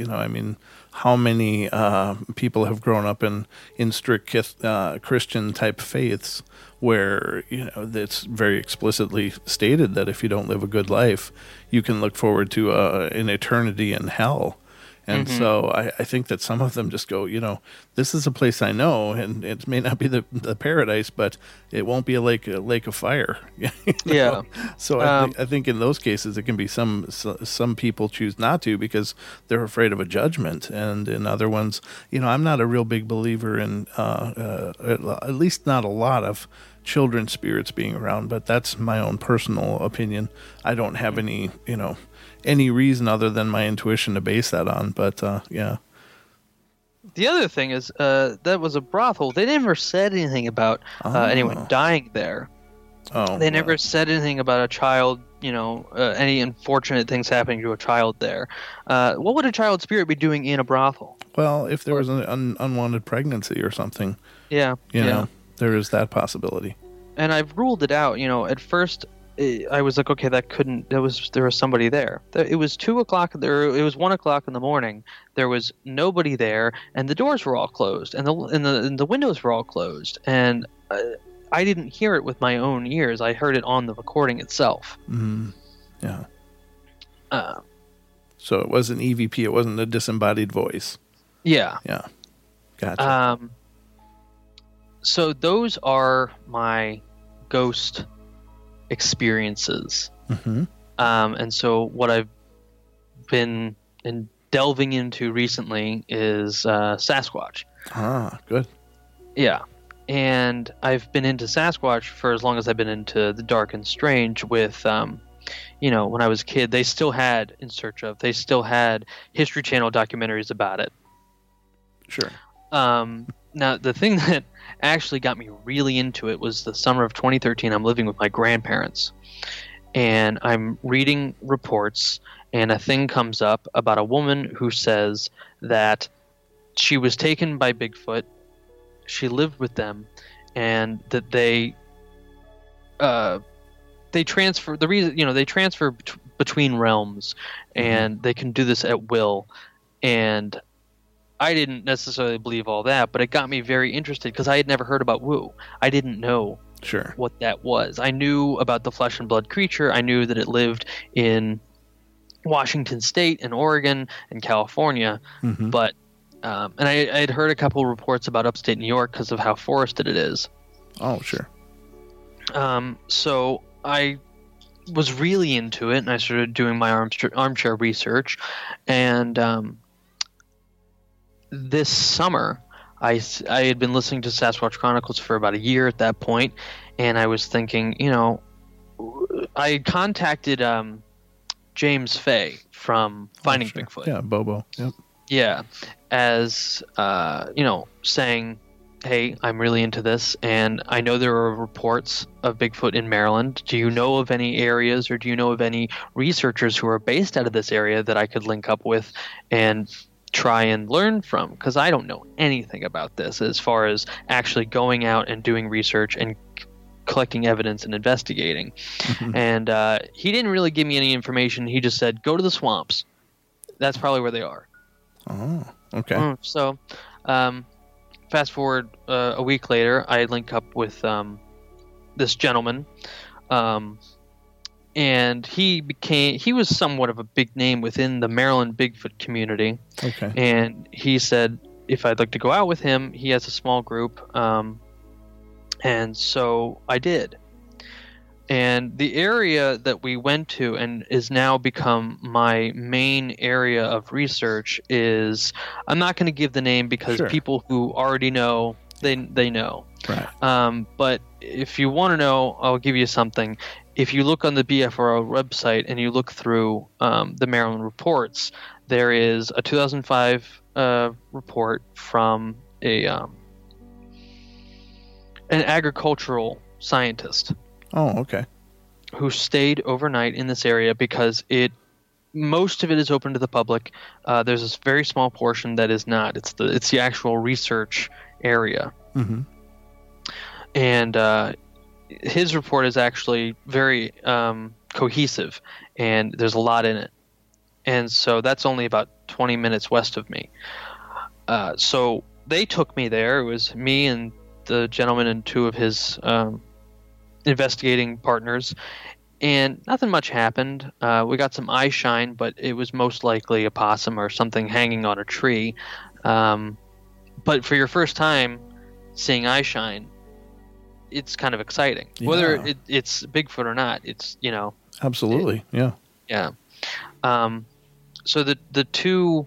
How many people have grown up in strict Christian type faiths where, it's very explicitly stated that if you don't live a good life, you can look forward to an eternity in hell. And mm-hmm. so I think that some of them just go, this is a place I know, and it may not be the paradise, but it won't be a lake of fire. Yeah. So I think in those cases it can be some people choose not to because they're afraid of a judgment, and in other ones, I'm not a real big believer in at least not a lot of children's spirits being around, but that's my own personal opinion. I don't have any reason other than my intuition to base that on, but yeah. The other thing is that was a brothel. They never said anything about anyone dying there. They never said anything about a child, any unfortunate things happening to a child there. What would a child spirit be doing in a brothel? Well, if there was an unwanted pregnancy or something, there is that possibility. And I've ruled it out. At first I was like, okay, there was somebody there. It was 2:00 there. It was 1:00 in the morning. There was nobody there, and the doors were all closed, and the windows were all closed, and I didn't hear it with my own ears. I heard it on the recording itself. Mm-hmm. Yeah. So it was an EVP. It wasn't a disembodied voice. Yeah. Yeah. Gotcha. So those are my ghost experiences. Mm-hmm. And so what I've been delving into recently is Sasquatch. Ah, good. Yeah. And I've been into Sasquatch for as long as I've been into the dark and strange with, you know, when I was a kid, they still had History Channel documentaries about it. Sure. Now, the thing that actually got me really into it was the summer of 2013. I'm living with my grandparents, and I'm reading reports, and a thing comes up about a woman who says that she was taken by Bigfoot, she lived with them, and that they transfer the reason, you know, they transfer between realms, and they can do this at will. And I didn't necessarily believe all that, but it got me very interested because I had never heard about Wu. I didn't know what that was. I knew about the flesh and blood creature. I knew that it lived in Washington State and Oregon and California, but and I had heard a couple of reports about upstate New York because of how forested it is. Oh, sure. So I was really into it, and I started doing my armchair research, and this summer, I had been listening to Sasquatch Chronicles for about a year at that point, and I was thinking, you know, I contacted James Fay from Finding Bigfoot. Yeah, Bobo. Yep. Yeah, as you know, saying, hey, I'm really into this, and I know there are reports of Bigfoot in Maryland. Do you know of any areas, or do you know of any researchers who are based out of this area that I could link up with and try and learn from? Because I don't know anything about this as far as actually going out and doing research and collecting evidence and investigating. And he didn't really give me any information. He just said, go to the swamps. That's probably where they are. Oh, okay. So fast forward a week later, I link up with this gentleman, and he was somewhat of a big name within the Maryland Bigfoot community. Okay. And he said if I'd like to go out with him, he has a small group, and so I did. And the area that we went to and is now become my main area of research is, I'm not going to give the name because people who already know, they know. Right. But if you want to know, I'll give you something. If you look on the BFRO website and you look through the Maryland reports, there is a 2005 report from an agricultural scientist. Oh, okay. Who stayed overnight in this area because most of it is open to the public. There's this very small portion that is not. It's the actual research area. And his report is actually very cohesive, and there's a lot in it. And so that's only about 20 minutes west of me. So they took me there. It was me and the gentleman and two of his investigating partners, and nothing much happened. We got some eye shine, but it was most likely a possum or something hanging on a tree. But for your first time seeing eye shine, it's kind of exciting. Yeah. Whether it's Bigfoot or not, it's, you know. Absolutely, yeah. Yeah. So the two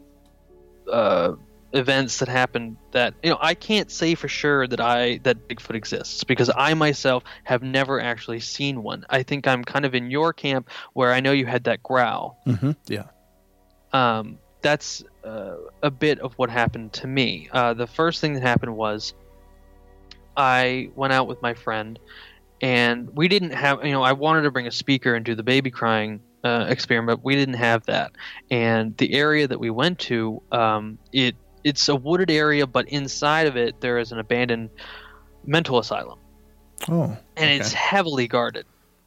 events that happened that, you know, I can't say for sure that Bigfoot exists because I myself have never actually seen one. I think I'm kind of in your camp where I know you had that growl. Yeah. That's a bit of what happened to me. The first thing that happened was I went out with my friend, and we didn't have, you know, I wanted to bring a speaker and do the baby crying experiment. We didn't have that. And the area that we went to, it's a wooded area, but inside of it there is an abandoned mental asylum. Oh, and it's heavily guarded.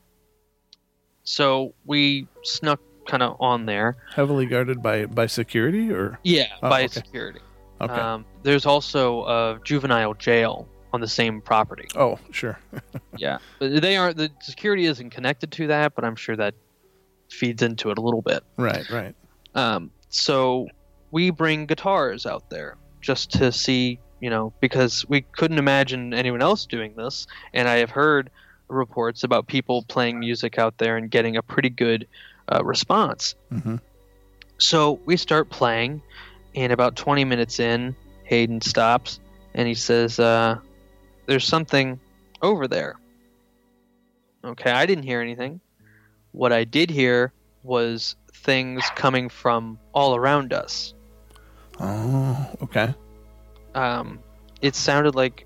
So we snuck kind of on there. Heavily guarded by security, or? Yeah, by security. Okay. There's also a juvenile jail on the same property. Oh, sure. Yeah, but the security isn't connected to that, but I'm sure that feeds into it a little bit. Right. So we bring guitars out there just to see, you know, because we couldn't imagine anyone else doing this, and I have heard reports about people playing music out there and getting a pretty good response. So we start playing, and about 20 minutes in, Hayden stops and he says, there's something over there. Okay, I didn't hear anything. What I did hear was things coming from all around us. Oh, okay. It sounded like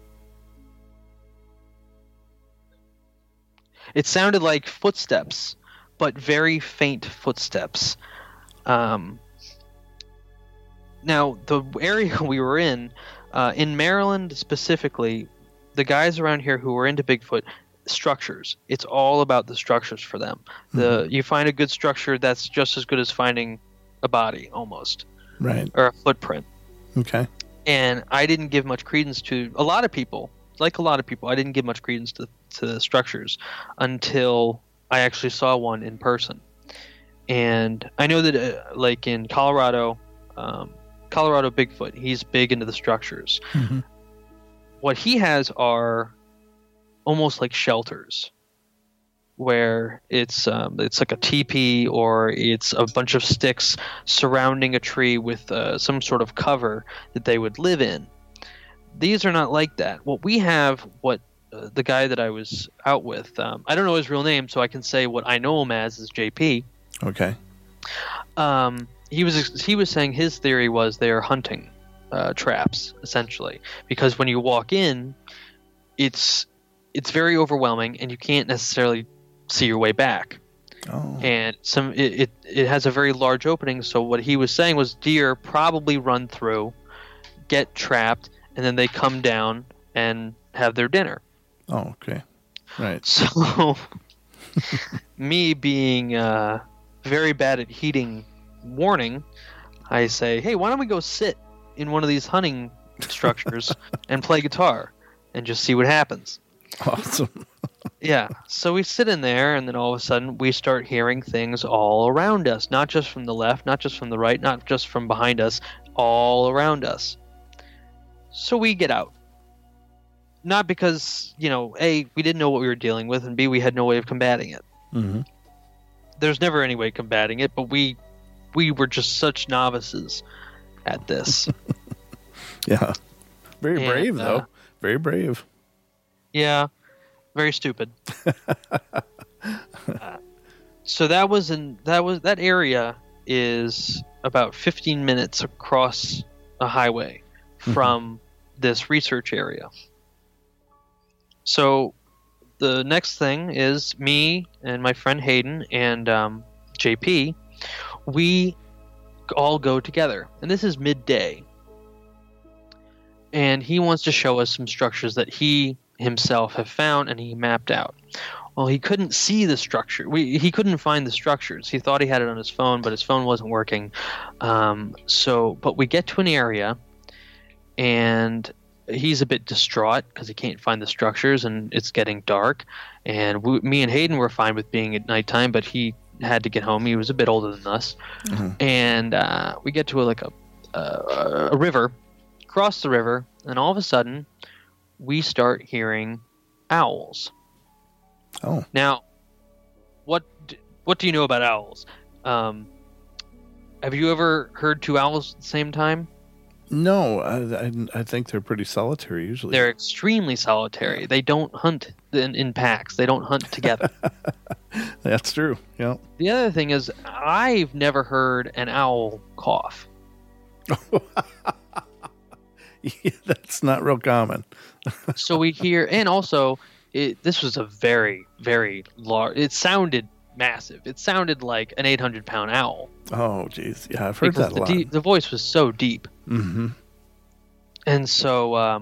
footsteps, but very faint footsteps. Now, the area we were in Maryland specifically, the guys around here who were into Bigfoot, structures. It's all about the structures for them. You find a good structure, that's just as good as finding a body, almost. Right. Or a footprint. Okay. And I didn't give much credence to a lot of people. I didn't give much credence to the structures until I actually saw one in person. And I know that, like in Colorado Bigfoot, he's big into the structures. Mm-hmm. What he has are almost like shelters, where it's like a teepee, or it's a bunch of sticks surrounding a tree with some sort of cover that they would live in. These are not like that. What we have, the guy that I was out with, I don't know his real name, so I can say what I know him as is JP. Okay. He was saying his theory was they are hunting traps, essentially, because when you walk in, it's very overwhelming, and you can't necessarily see your way back. Oh. And it has a very large opening. So what he was saying was deer probably run through, get trapped, and then they come down and have their dinner. Oh, okay. Right. So me being very bad at heeding warning, I say, hey, why don't we go sit in one of these hunting structures and play guitar and just see what happens? Awesome. Yeah, so we sit in there, and then all of a sudden we start hearing things all around us, not just from the left, not just from the right, not just from behind us, all around us. So we get out. Not because, A, we didn't know what we were dealing with, and B, we had no way of combating it. Mm-hmm. There's never any way of combating it, but we were just such novices at this. Yeah. Very brave, though. Very brave. Yeah. Very stupid. So that area is about 15 minutes across a highway from this research area. So the next thing is me and my friend Hayden and JP. We all go together, and this is midday. And he wants to show us some structures that he himself have found and he mapped out. Well, he couldn't see the structure. He couldn't find the structures. He thought he had it on his phone, but his phone wasn't working. But we get to an area, and he's a bit distraught because he can't find the structures, and it's getting dark. And me and Hayden were fine with being at nighttime, but he had to get home. He was a bit older than us. Mm-hmm. And we get to a river, cross the river, and all of a sudden we start hearing owls. Oh. Now, what do you know about owls? Have you ever heard two owls at the same time? No, I think they're pretty solitary usually. They're extremely solitary. They don't hunt in packs. They don't hunt together. That's true. Yeah. The other thing is, I've never heard an owl cough. Yeah, that's not real common. So we hear, and also, this was a very, very large. It sounded massive. It sounded like an 800-pound owl. Oh, geez. Yeah, I've heard that a lot. The voice was so deep. Mm-hmm. And so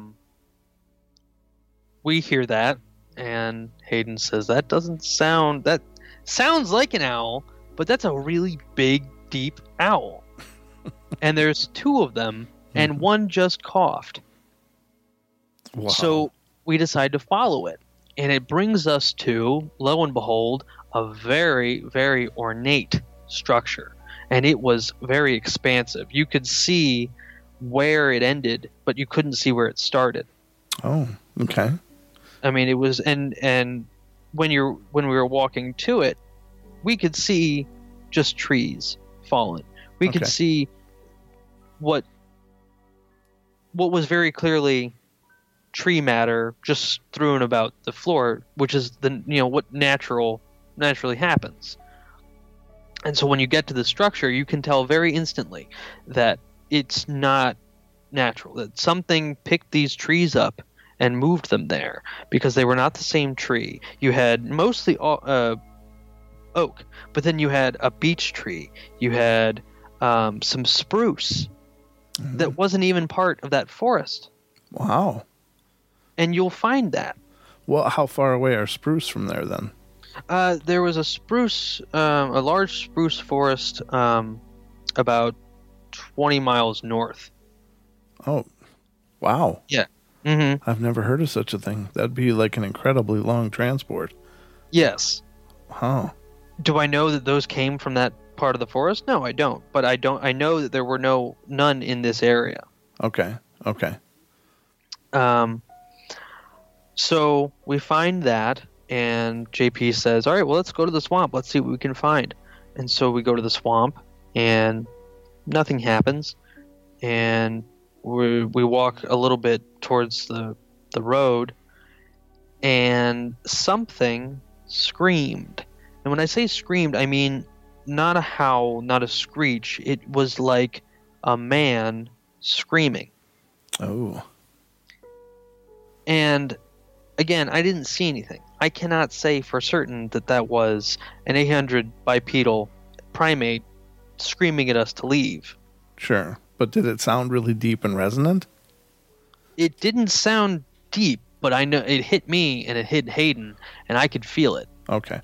we hear that, and Hayden says, that sounds like an owl, but that's a really big, deep owl. And there's two of them, and one just coughed. Wow. So we decide to follow it. And it brings us to, lo and behold, a very, very ornate structure. And it was very expansive. You could see where it ended, but you couldn't see where it started. Oh, okay. I mean, it was, and when we were walking to it, we could see just trees fallen. We could see what was very clearly tree matter just strewn about the floor, which is what naturally happens. And so when you get to the structure, you can tell very instantly that it's not natural, that something picked these trees up and moved them there, because they were not the same tree. You had mostly oak, but then you had a beech tree. You had some spruce that wasn't even part of that forest. Wow. And you'll find that. Well, how far away are spruce from there then? There was a large spruce forest about 20 miles north. Oh, wow. Yeah. Mm-hmm. I've never heard of such a thing. That'd be like an incredibly long transport. Yes. Huh. Do I know that those came from that part of the forest? No, I don't. But I know that there were none in this area. Okay. So we find that, and JP says, all right, well, let's go to the swamp. Let's see what we can find. And so we go to the swamp, and nothing happens. And we walk a little bit towards the road, and something screamed. And when I say screamed, I mean not a howl, not a screech. It was like a man screaming. Oh. And again, I didn't see anything. I cannot say for certain that was an 800 bipedal primate screaming at us to leave. Sure. But did it sound really deep and resonant? It didn't sound deep, but I know it hit me and it hit Hayden, and I could feel it. Okay.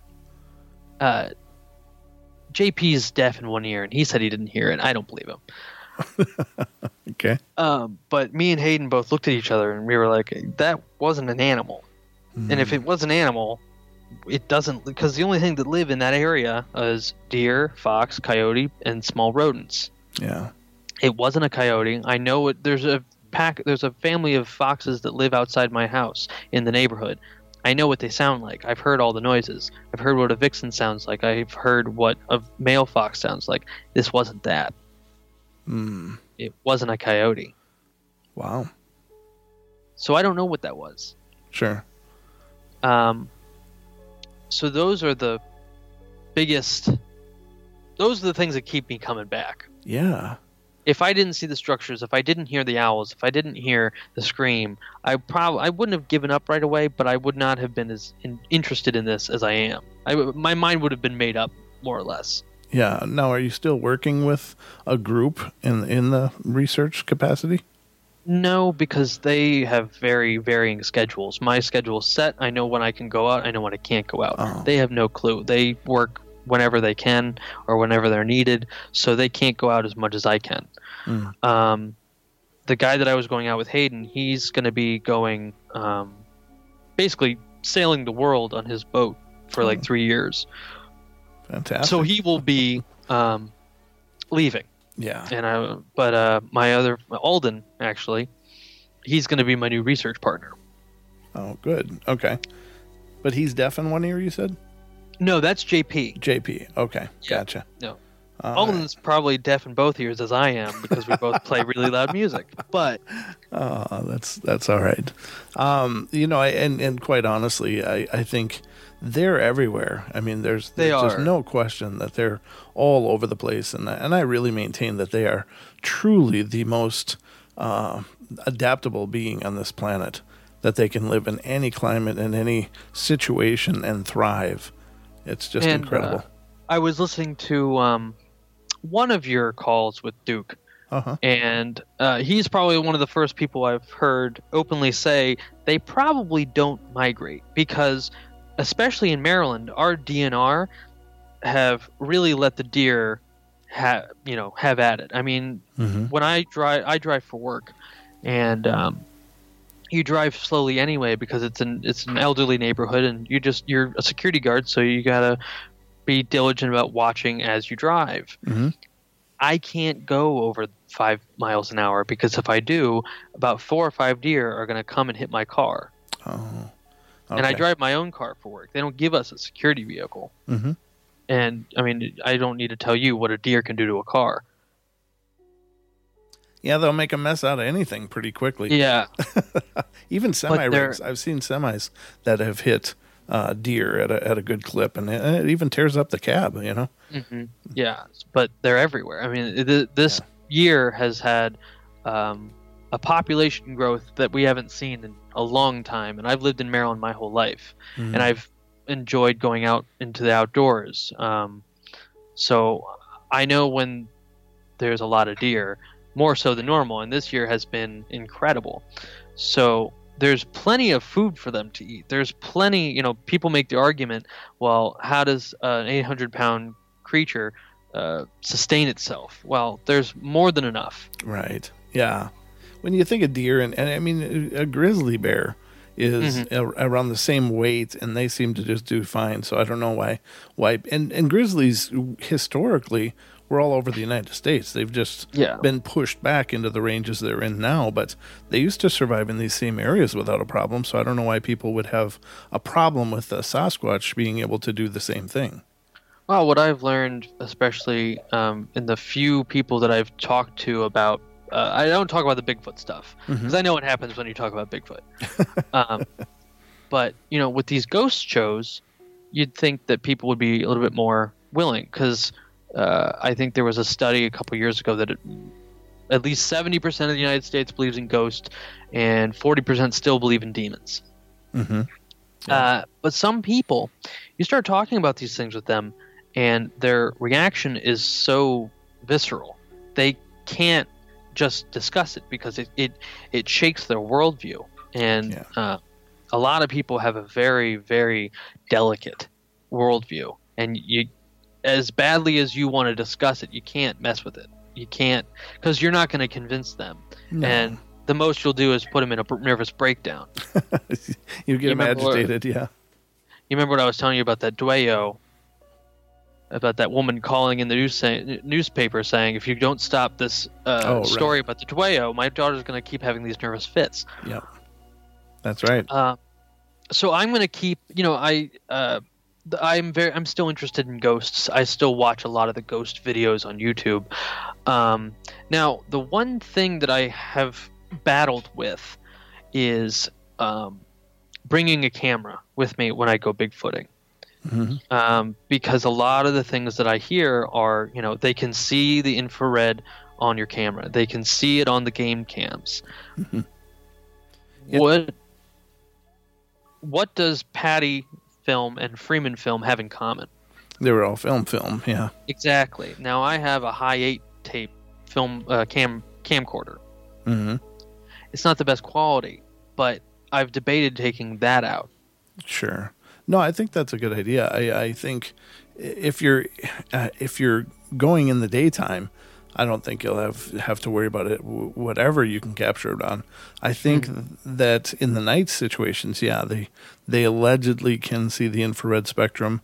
JP's deaf in one ear, and he said he didn't hear it. I don't believe him. Okay. But me and Hayden both looked at each other, and we were like, that wasn't an animal. And if it was an animal, it doesn't, because the only thing that live in that area is deer, fox, coyote, and small rodents. Yeah. It wasn't a coyote. I know it. There's a family of foxes that live outside my house in the neighborhood. I know what they sound like. I've heard all the noises. I've heard what a vixen sounds like. I've heard what a male fox sounds like. This wasn't that. It wasn't a coyote. Wow. So I don't know what that was. Sure. So those are the biggest. Those are the things that keep me coming back. Yeah. If I didn't see the structures, if I didn't hear the owls, if I didn't hear the scream, I wouldn't have given up right away, but I would not have been as interested in this as I am. My mind would have been made up, more or less. Yeah. Now, are you still working with a group in the research capacity? No, because they have very varying schedules. My schedule's set. I know when I can go out. I know when I can't go out. Oh. They have no clue. They work whenever they can or whenever they're needed, so they can't go out as much as I can. The guy that I was going out with, Hayden, he's going to be going basically sailing the world on his boat for like 3 years. Fantastic. So he will be leaving. Yeah. And but my other Alden, actually, he's going to be my new research partner. Oh, good. Okay. But he's deaf in one ear, you said? No, that's JP. JP. Okay. Yeah. Gotcha. No. Alden's probably deaf in both ears as I am, because we both play really loud music. But that's all right. And quite honestly, I think they're everywhere. I mean, there's just no question that they're all over the place, and I really maintain that they are truly the most adaptable being on this planet. That they can live in any climate and any situation and thrive. It's just incredible. I was listening to one of your calls with Duke, and he's probably one of the first people I've heard openly say they probably don't migrate, because especially in Maryland, our DNR have really let the deer have at it. I mean, when I drive for work, and you drive slowly anyway because it's an elderly neighborhood, and you're a security guard, so you gotta be diligent about watching as you drive. I can't go over 5 miles an hour, because if I do, about 4 or 5 deer are gonna come and hit my car. Oh. Okay. And I drive my own car for work. They don't give us a security vehicle. And I mean, I don't need to tell you what a deer can do to a car. Yeah, they'll make a mess out of anything pretty quickly. Yeah. Even semi-rigs. I've seen semis that have hit deer at a good clip, and it even tears up the cab, you know? Mm-hmm. Yeah, but they're everywhere. I mean, this year has had a population growth that we haven't seen in a long time, and I've lived in Maryland my whole life, and I've enjoyed going out into the outdoors. So I know when there's a lot of deer, more so than normal, and this year has been incredible. So there's plenty of food for them to eat. There's plenty, you know, people make the argument, well, how does an 800-pound creature sustain itself? Well, there's more than enough. Right. Yeah. When you think of deer, and I mean, a grizzly bear is around the same weight, and they seem to just do fine. So I don't know why. And grizzlies historically were all over the United States. They've just been pushed back into the ranges they're in now, but they used to survive in these same areas without a problem. So I don't know why people would have a problem with a Sasquatch being able to do the same thing. Well, what I've learned, especially in the few people that I've talked to about, I don't talk about the Bigfoot stuff, because I know what happens when you talk about Bigfoot. But, you know, with these ghost shows, you'd think that people would be a little bit more willing, because I think there was a study a couple years ago that at least 70% of the United States believes in ghosts, and 40% still believe in demons. But some people, you start talking about these things with them, and their reaction is so visceral. They can't just discuss it because it shakes their worldview. And a lot of people have a very, very delicate worldview. And you, as badly as you want to discuss it, you can't mess with it. You can't, because you're not going to convince them. No. And the most you'll do is put them in a nervous breakdown. You get them agitated, You remember what I was telling you about that Dueyo? About that woman calling in the newspaper saying, if you don't stop this story about the Dueyo, my daughter's going to keep having these nervous fits. Yeah, that's right. So I'm going to keep, you know, I'm still interested in ghosts. I still watch a lot of the ghost videos on YouTube. Now, the one thing that I have battled with is bringing a camera with me when I go Bigfooting. Because a lot of the things that I hear are, you know, they can see the infrared on your camera. They can see it on the game cams. What does Patty film and Freeman film have in common? They were all film, yeah. Exactly. Now, I have a high 8 tape film camcorder. It's not the best quality, but I've debated taking that out. Sure. No, I think that's a good idea. I think if you're going in the daytime, I don't think you'll have to worry about it. Whatever you can capture it on. I think that in the night situations, they allegedly can see the infrared spectrum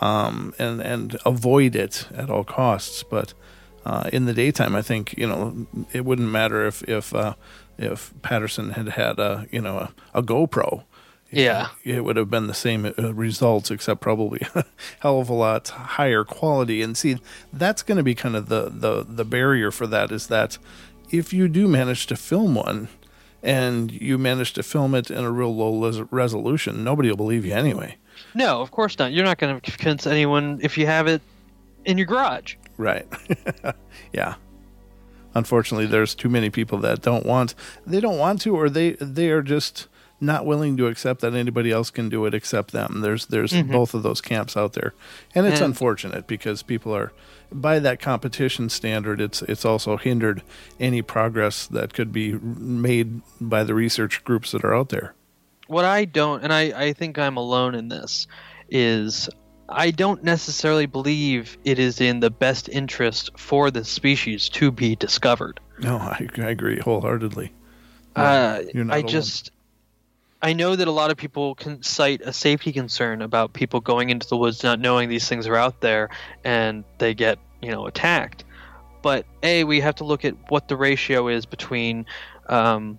and avoid it at all costs. But in the daytime, I think, you know, it wouldn't matter if Patterson had a GoPro. Yeah, it would have been the same results, except probably a hell of a lot higher quality. And see, that's going to be kind of the barrier for that, is that if you do manage to film one and you manage to film it in a real low resolution, nobody will believe you anyway. No, of course not. You're not going to convince anyone if you have it in your garage. Right. Yeah. Unfortunately, there's too many people that don't want to, or they are just not willing to accept that anybody else can do it except them. There's both of those camps out there, and it's unfortunate because people are, by that competition standard, it's also hindered any progress that could be made by the research groups that are out there. What I don't, and I think I'm alone in this, is I don't necessarily believe it is in the best interest for the species to be discovered. No, I agree wholeheartedly. You're not alone. I know that a lot of people can cite a safety concern about people going into the woods not knowing these things are out there and they get, you know, attacked. But we have to look at what the ratio is between them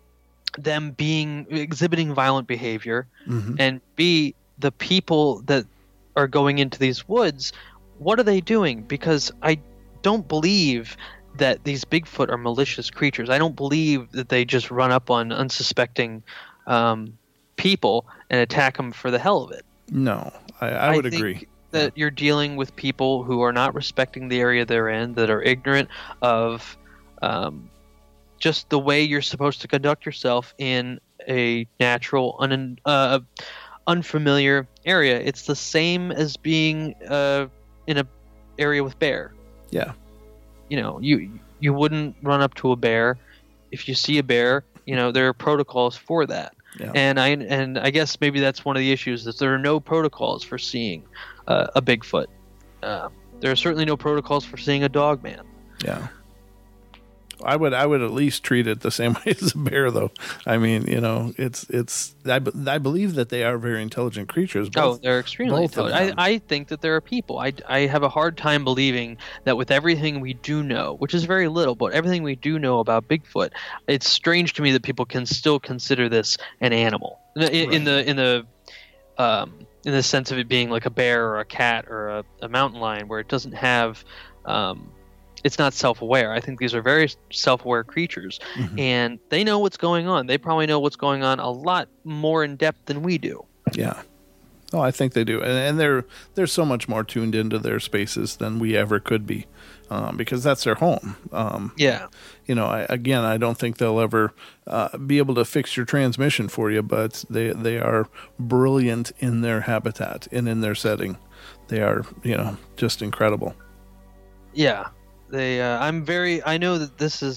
exhibiting violent behavior, and B, the people that are going into these woods, what are they doing? Because I don't believe that these Bigfoot are malicious creatures. I don't believe that they just run up on unsuspecting people and attack them for the hell of it. No, I would agree that you're dealing with people who are not respecting the area they're in, that are ignorant of just the way you're supposed to conduct yourself in a natural, unfamiliar area. It's the same as being in a area with bear. Yeah. You know, you wouldn't run up to a bear. If you see a bear, you know, there are protocols for that. Yeah. And I guess maybe that's one of the issues, is there are no protocols for seeing a Bigfoot. There are certainly no protocols for seeing a dog man. Yeah. I would at least treat it the same way as a bear, though. I mean, you know, I believe that they are very intelligent creatures. They're extremely intelligent. I think that there are people. I have a hard time believing that with everything we do know, which is very little, but everything we do know about Bigfoot, it's strange to me that people can still consider this an animal in the sense of it being like a bear or a cat or a mountain lion, where it doesn't have. It's not self-aware. I think these are very self-aware creatures, and they know what's going on. They probably know what's going on a lot more in depth than we do. Yeah. Oh, I think they do, and they're so much more tuned into their spaces than we ever could be, because that's their home. Yeah. You know, I don't think they'll ever be able to fix your transmission for you, but they are brilliant in their habitat and in their setting. They are, you know, just incredible. Yeah. I know that this is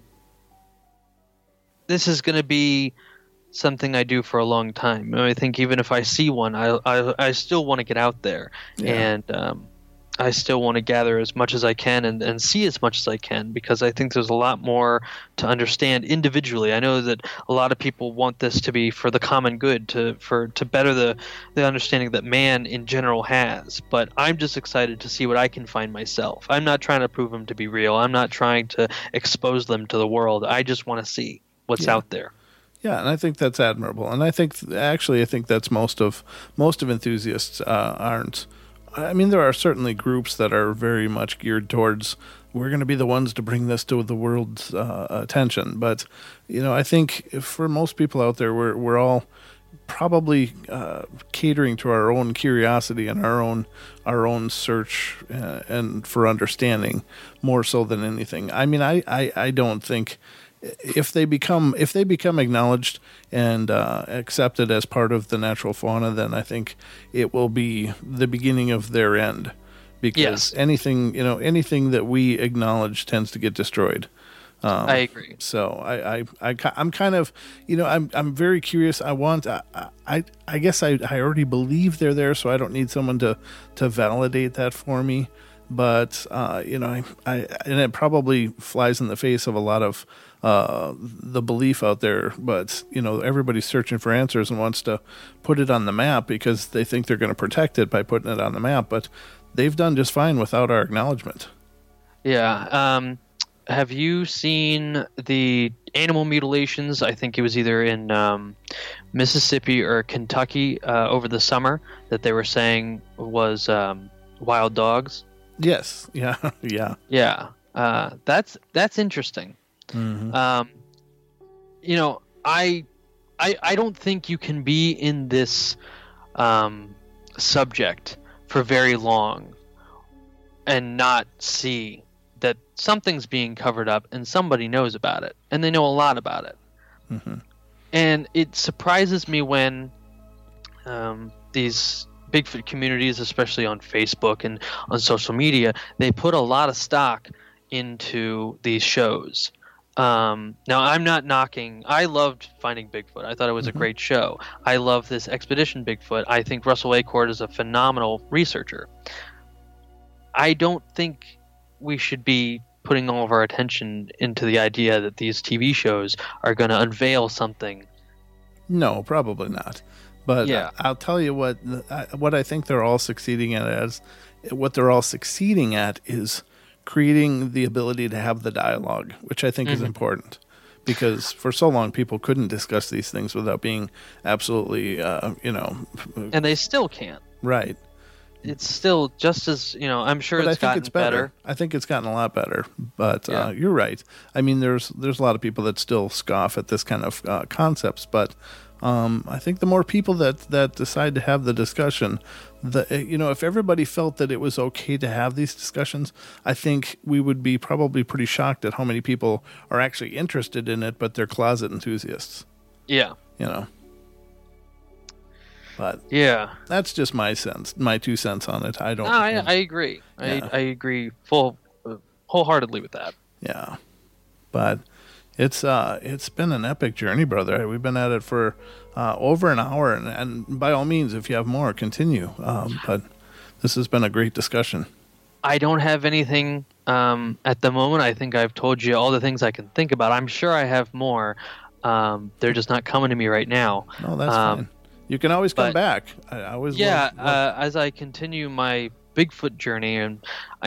going to be something I do for a long time. I think even if I see one, I still want to get out there, and I still want to gather as much as I can and see as much as I can, because I think there's a lot more to understand individually. I know that a lot of people want this to be for the common good, to better the understanding that man in general has. But I'm just excited to see what I can find myself. I'm not trying to prove them to be real. I'm not trying to expose them to the world. I just want to see what's out there. Yeah, and I think that's admirable. And I think that's most of enthusiasts aren't. I mean, there are certainly groups that are very much geared towards, we're going to be the ones to bring this to the world's attention. But, you know, I think for most people out there, we're all probably catering to our own curiosity and our own search and for understanding more so than anything. I mean, I don't think. If they become acknowledged and accepted as part of the natural fauna, then I think it will be the beginning of their end. Because anything that we acknowledge tends to get destroyed. I agree. So I'm kind of, you know, I'm very curious. I guess I already believe they're there, so I don't need someone to validate that for me. But you know, and it probably flies in the face of a lot of the belief out there. But you know, everybody's searching for answers and wants to put it on the map because they think they're going to protect it by putting it on the map. But they've done just fine without our acknowledgement. Yeah. Have you seen the animal mutilations? I think it was either in Mississippi or Kentucky over the summer that they were saying was wild dogs. Yes. Yeah. Yeah. Yeah. That's interesting. Mm-hmm. You know, I don't think you can be in this subject for very long and not see that something's being covered up and somebody knows about it, and they know a lot about it. Mm-hmm. And it surprises me when these Bigfoot communities, especially on Facebook and on social media, they put a lot of stock into these shows. Now, I'm not knocking. I loved Finding Bigfoot. I thought it was a great show. I love this Expedition Bigfoot. I think Russell Acord is a phenomenal researcher. I don't think we should be putting all of our attention into the idea that these TV shows are going to unveil something. No, probably not. But yeah. I'll tell you what I think they're all succeeding at is creating the ability to have the dialogue, which I think is important, because for so long people couldn't discuss these things without being absolutely, and they still can't. Right. it's still just as, I'm sure But I it's think gotten it's better. I think it's gotten a lot better. But you're right. I mean, there's a lot of people that still scoff at this kind of concepts. But I think the more people that decide to have the discussion, if everybody felt that it was okay to have these discussions, I think we would be probably pretty shocked at how many people are actually interested in it, but they're closet enthusiasts. Yeah. But yeah, that's just my 2 cents on it. I don't. No, I agree. Yeah. I agree wholeheartedly with that. Yeah, but it's been an epic journey, brother. We've been at it for over an hour, and by all means, if you have more, continue. But this has been a great discussion. I don't have anything at the moment. I think I've told you all the things I can think about. I'm sure I have more. They're just not coming to me right now. No, that's fine. You can always come back. I always love as I continue my Bigfoot journey, and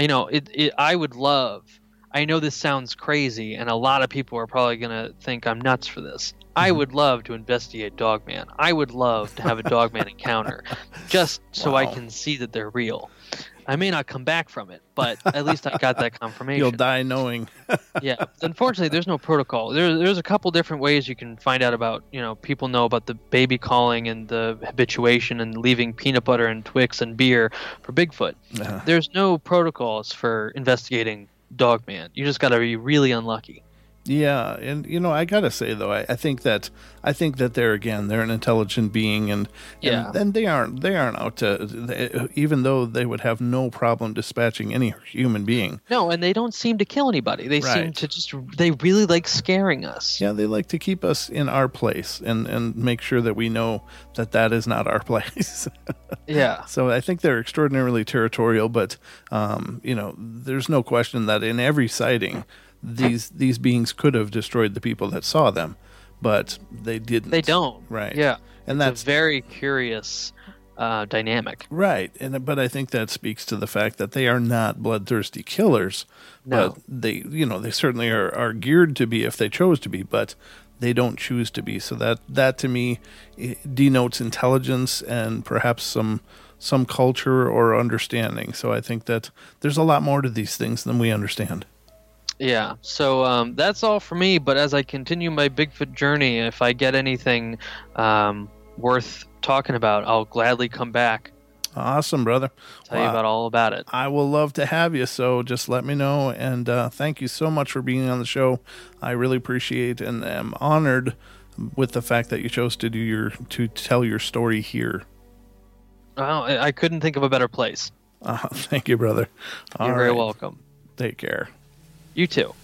I would love. I know this sounds crazy, and a lot of people are probably going to think I'm nuts for this. I would love to investigate Dogman. I would love to have a Dogman encounter, just so I can see that they're real. I may not come back from it, but at least I got that confirmation. You'll die knowing. Yeah. Unfortunately, there's no protocol. There's a couple different ways you can find out about, people know about the baby calling and the habituation and leaving peanut butter and Twix and beer for Bigfoot. Uh-huh. There's no protocols for investigating Dogman. You just got to be really unlucky. Yeah, and I gotta say though, I think that they're an intelligent being, and they aren't out to, even though they would have no problem dispatching any human being. No, and they don't seem to kill anybody. They seem to they really like scaring us. Yeah, they like to keep us in our place and make sure that we know that is not our place. Yeah. So I think they're extraordinarily territorial, but there's no question that in every sighting, these beings could have destroyed the people that saw them, but they didn't. They don't. Right. Yeah. And it's that's a very curious dynamic. Right. But I think that speaks to the fact that they are not bloodthirsty killers. No. But they certainly are geared to be if they chose to be, but they don't choose to be. So that to me denotes intelligence and perhaps some culture or understanding. So I think that there's a lot more to these things than we understand. Yeah, so that's all for me, but as I continue my Bigfoot journey, if I get anything worth talking about, I'll gladly come back. Awesome, brother. Tell you all about it. I will love to have you, so just let me know, and thank you so much for being on the show. I really appreciate and am honored with the fact that you chose to tell your story here. Well, I couldn't think of a better place. Thank you, brother. You're very welcome. Take care. You too.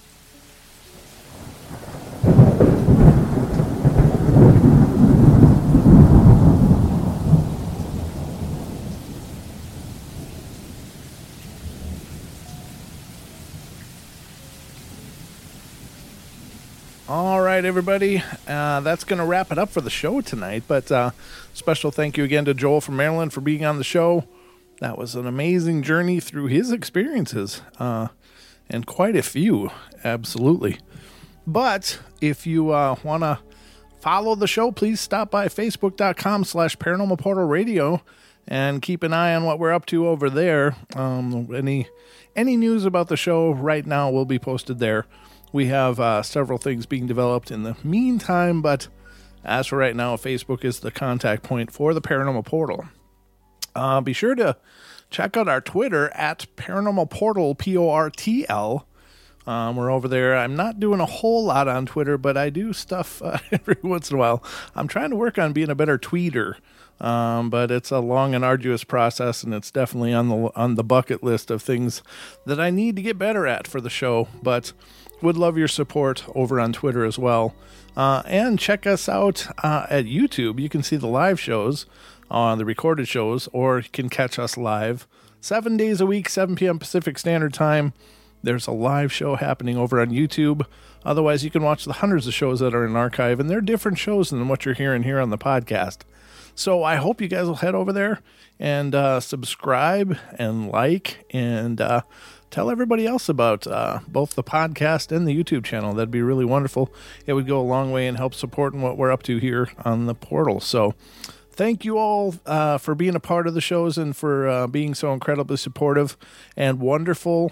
All right, everybody. That's going to wrap it up for the show tonight. But special thank you again to Joel from Maryland for being on the show. That was an amazing journey through his experiences. And quite a few, absolutely. But if you want to follow the show, please stop by facebook.com/Paranormal Portal Radio and keep an eye on what we're up to over there. Any news about the show right now will be posted there. We have several things being developed in the meantime, but as for right now, Facebook is the contact point for the Paranormal Portal. Be sure to check out our Twitter at Paranormal Portal, PORTL. We're over there. I'm not doing a whole lot on Twitter, but I do stuff every once in a while. I'm trying to work on being a better tweeter, but it's a long and arduous process, and it's definitely on the bucket list of things that I need to get better at for the show. But would love your support over on Twitter as well. And check us out at YouTube. You can see the live shows on the recorded shows, or you can catch us live 7 days a week, 7 p.m. Pacific Standard Time. There's a live show happening over on YouTube. Otherwise, you can watch the hundreds of shows that are in archive, and they're different shows than what you're hearing here on the podcast. So I hope you guys will head over there and subscribe and like and tell everybody else about both the podcast and the YouTube channel. That'd be really wonderful. It would go a long way and help supporting what we're up to here on the portal. So thank you all for being a part of the shows and for being so incredibly supportive and wonderful.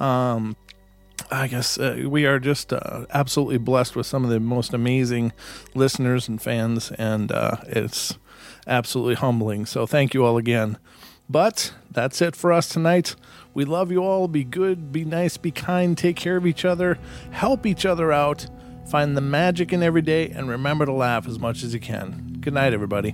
I guess we are just absolutely blessed with some of the most amazing listeners and fans, and it's absolutely humbling. So thank you all again. But that's it for us tonight. We love you all. Be good, be nice, be kind, take care of each other, help each other out, find the magic in every day, and remember to laugh as much as you can. Good night, everybody.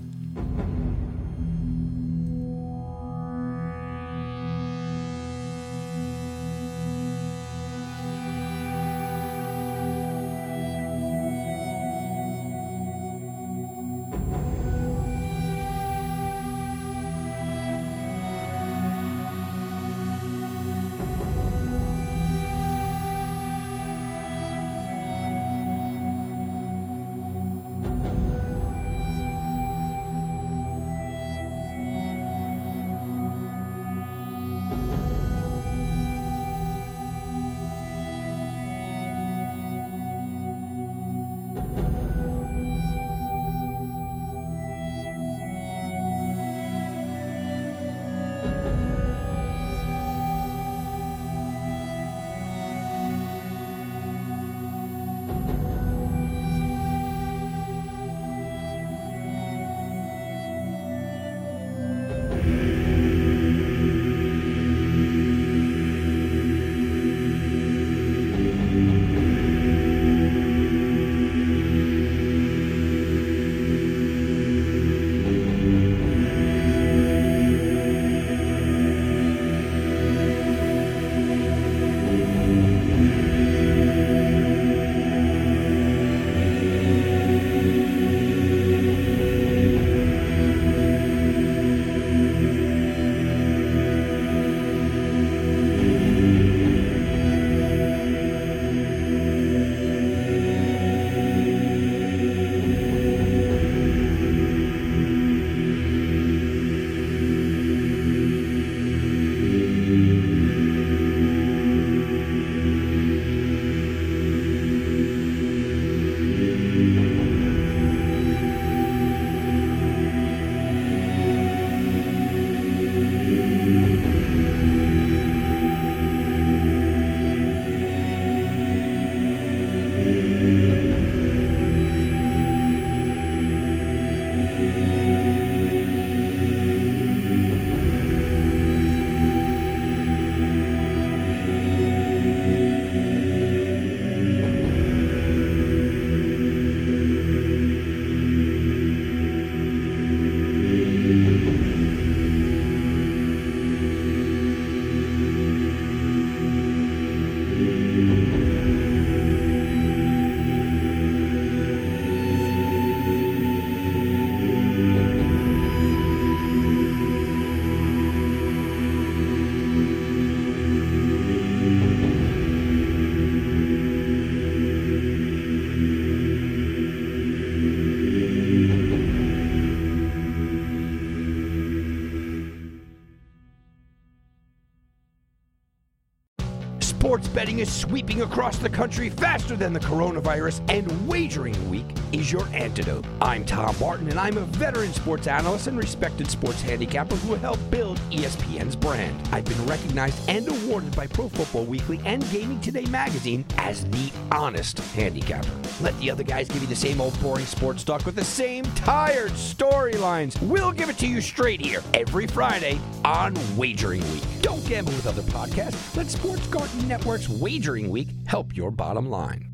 Sports betting is sweeping across the country faster than the coronavirus, and Wagering Week is your antidote. I'm Tom Barton, and I'm a veteran sports analyst and respected sports handicapper who helped build ESPN's brand. I've been recognized and awarded by Pro Football Weekly and Gaming Today magazine as the honest handicapper. Let the other guys give you the same old boring sports talk with the same tired storylines. We'll give it to you straight here every Friday on Wagering Week. Don't gamble with other podcasts. Let Sports Garden Network's Wagering Week help your bottom line.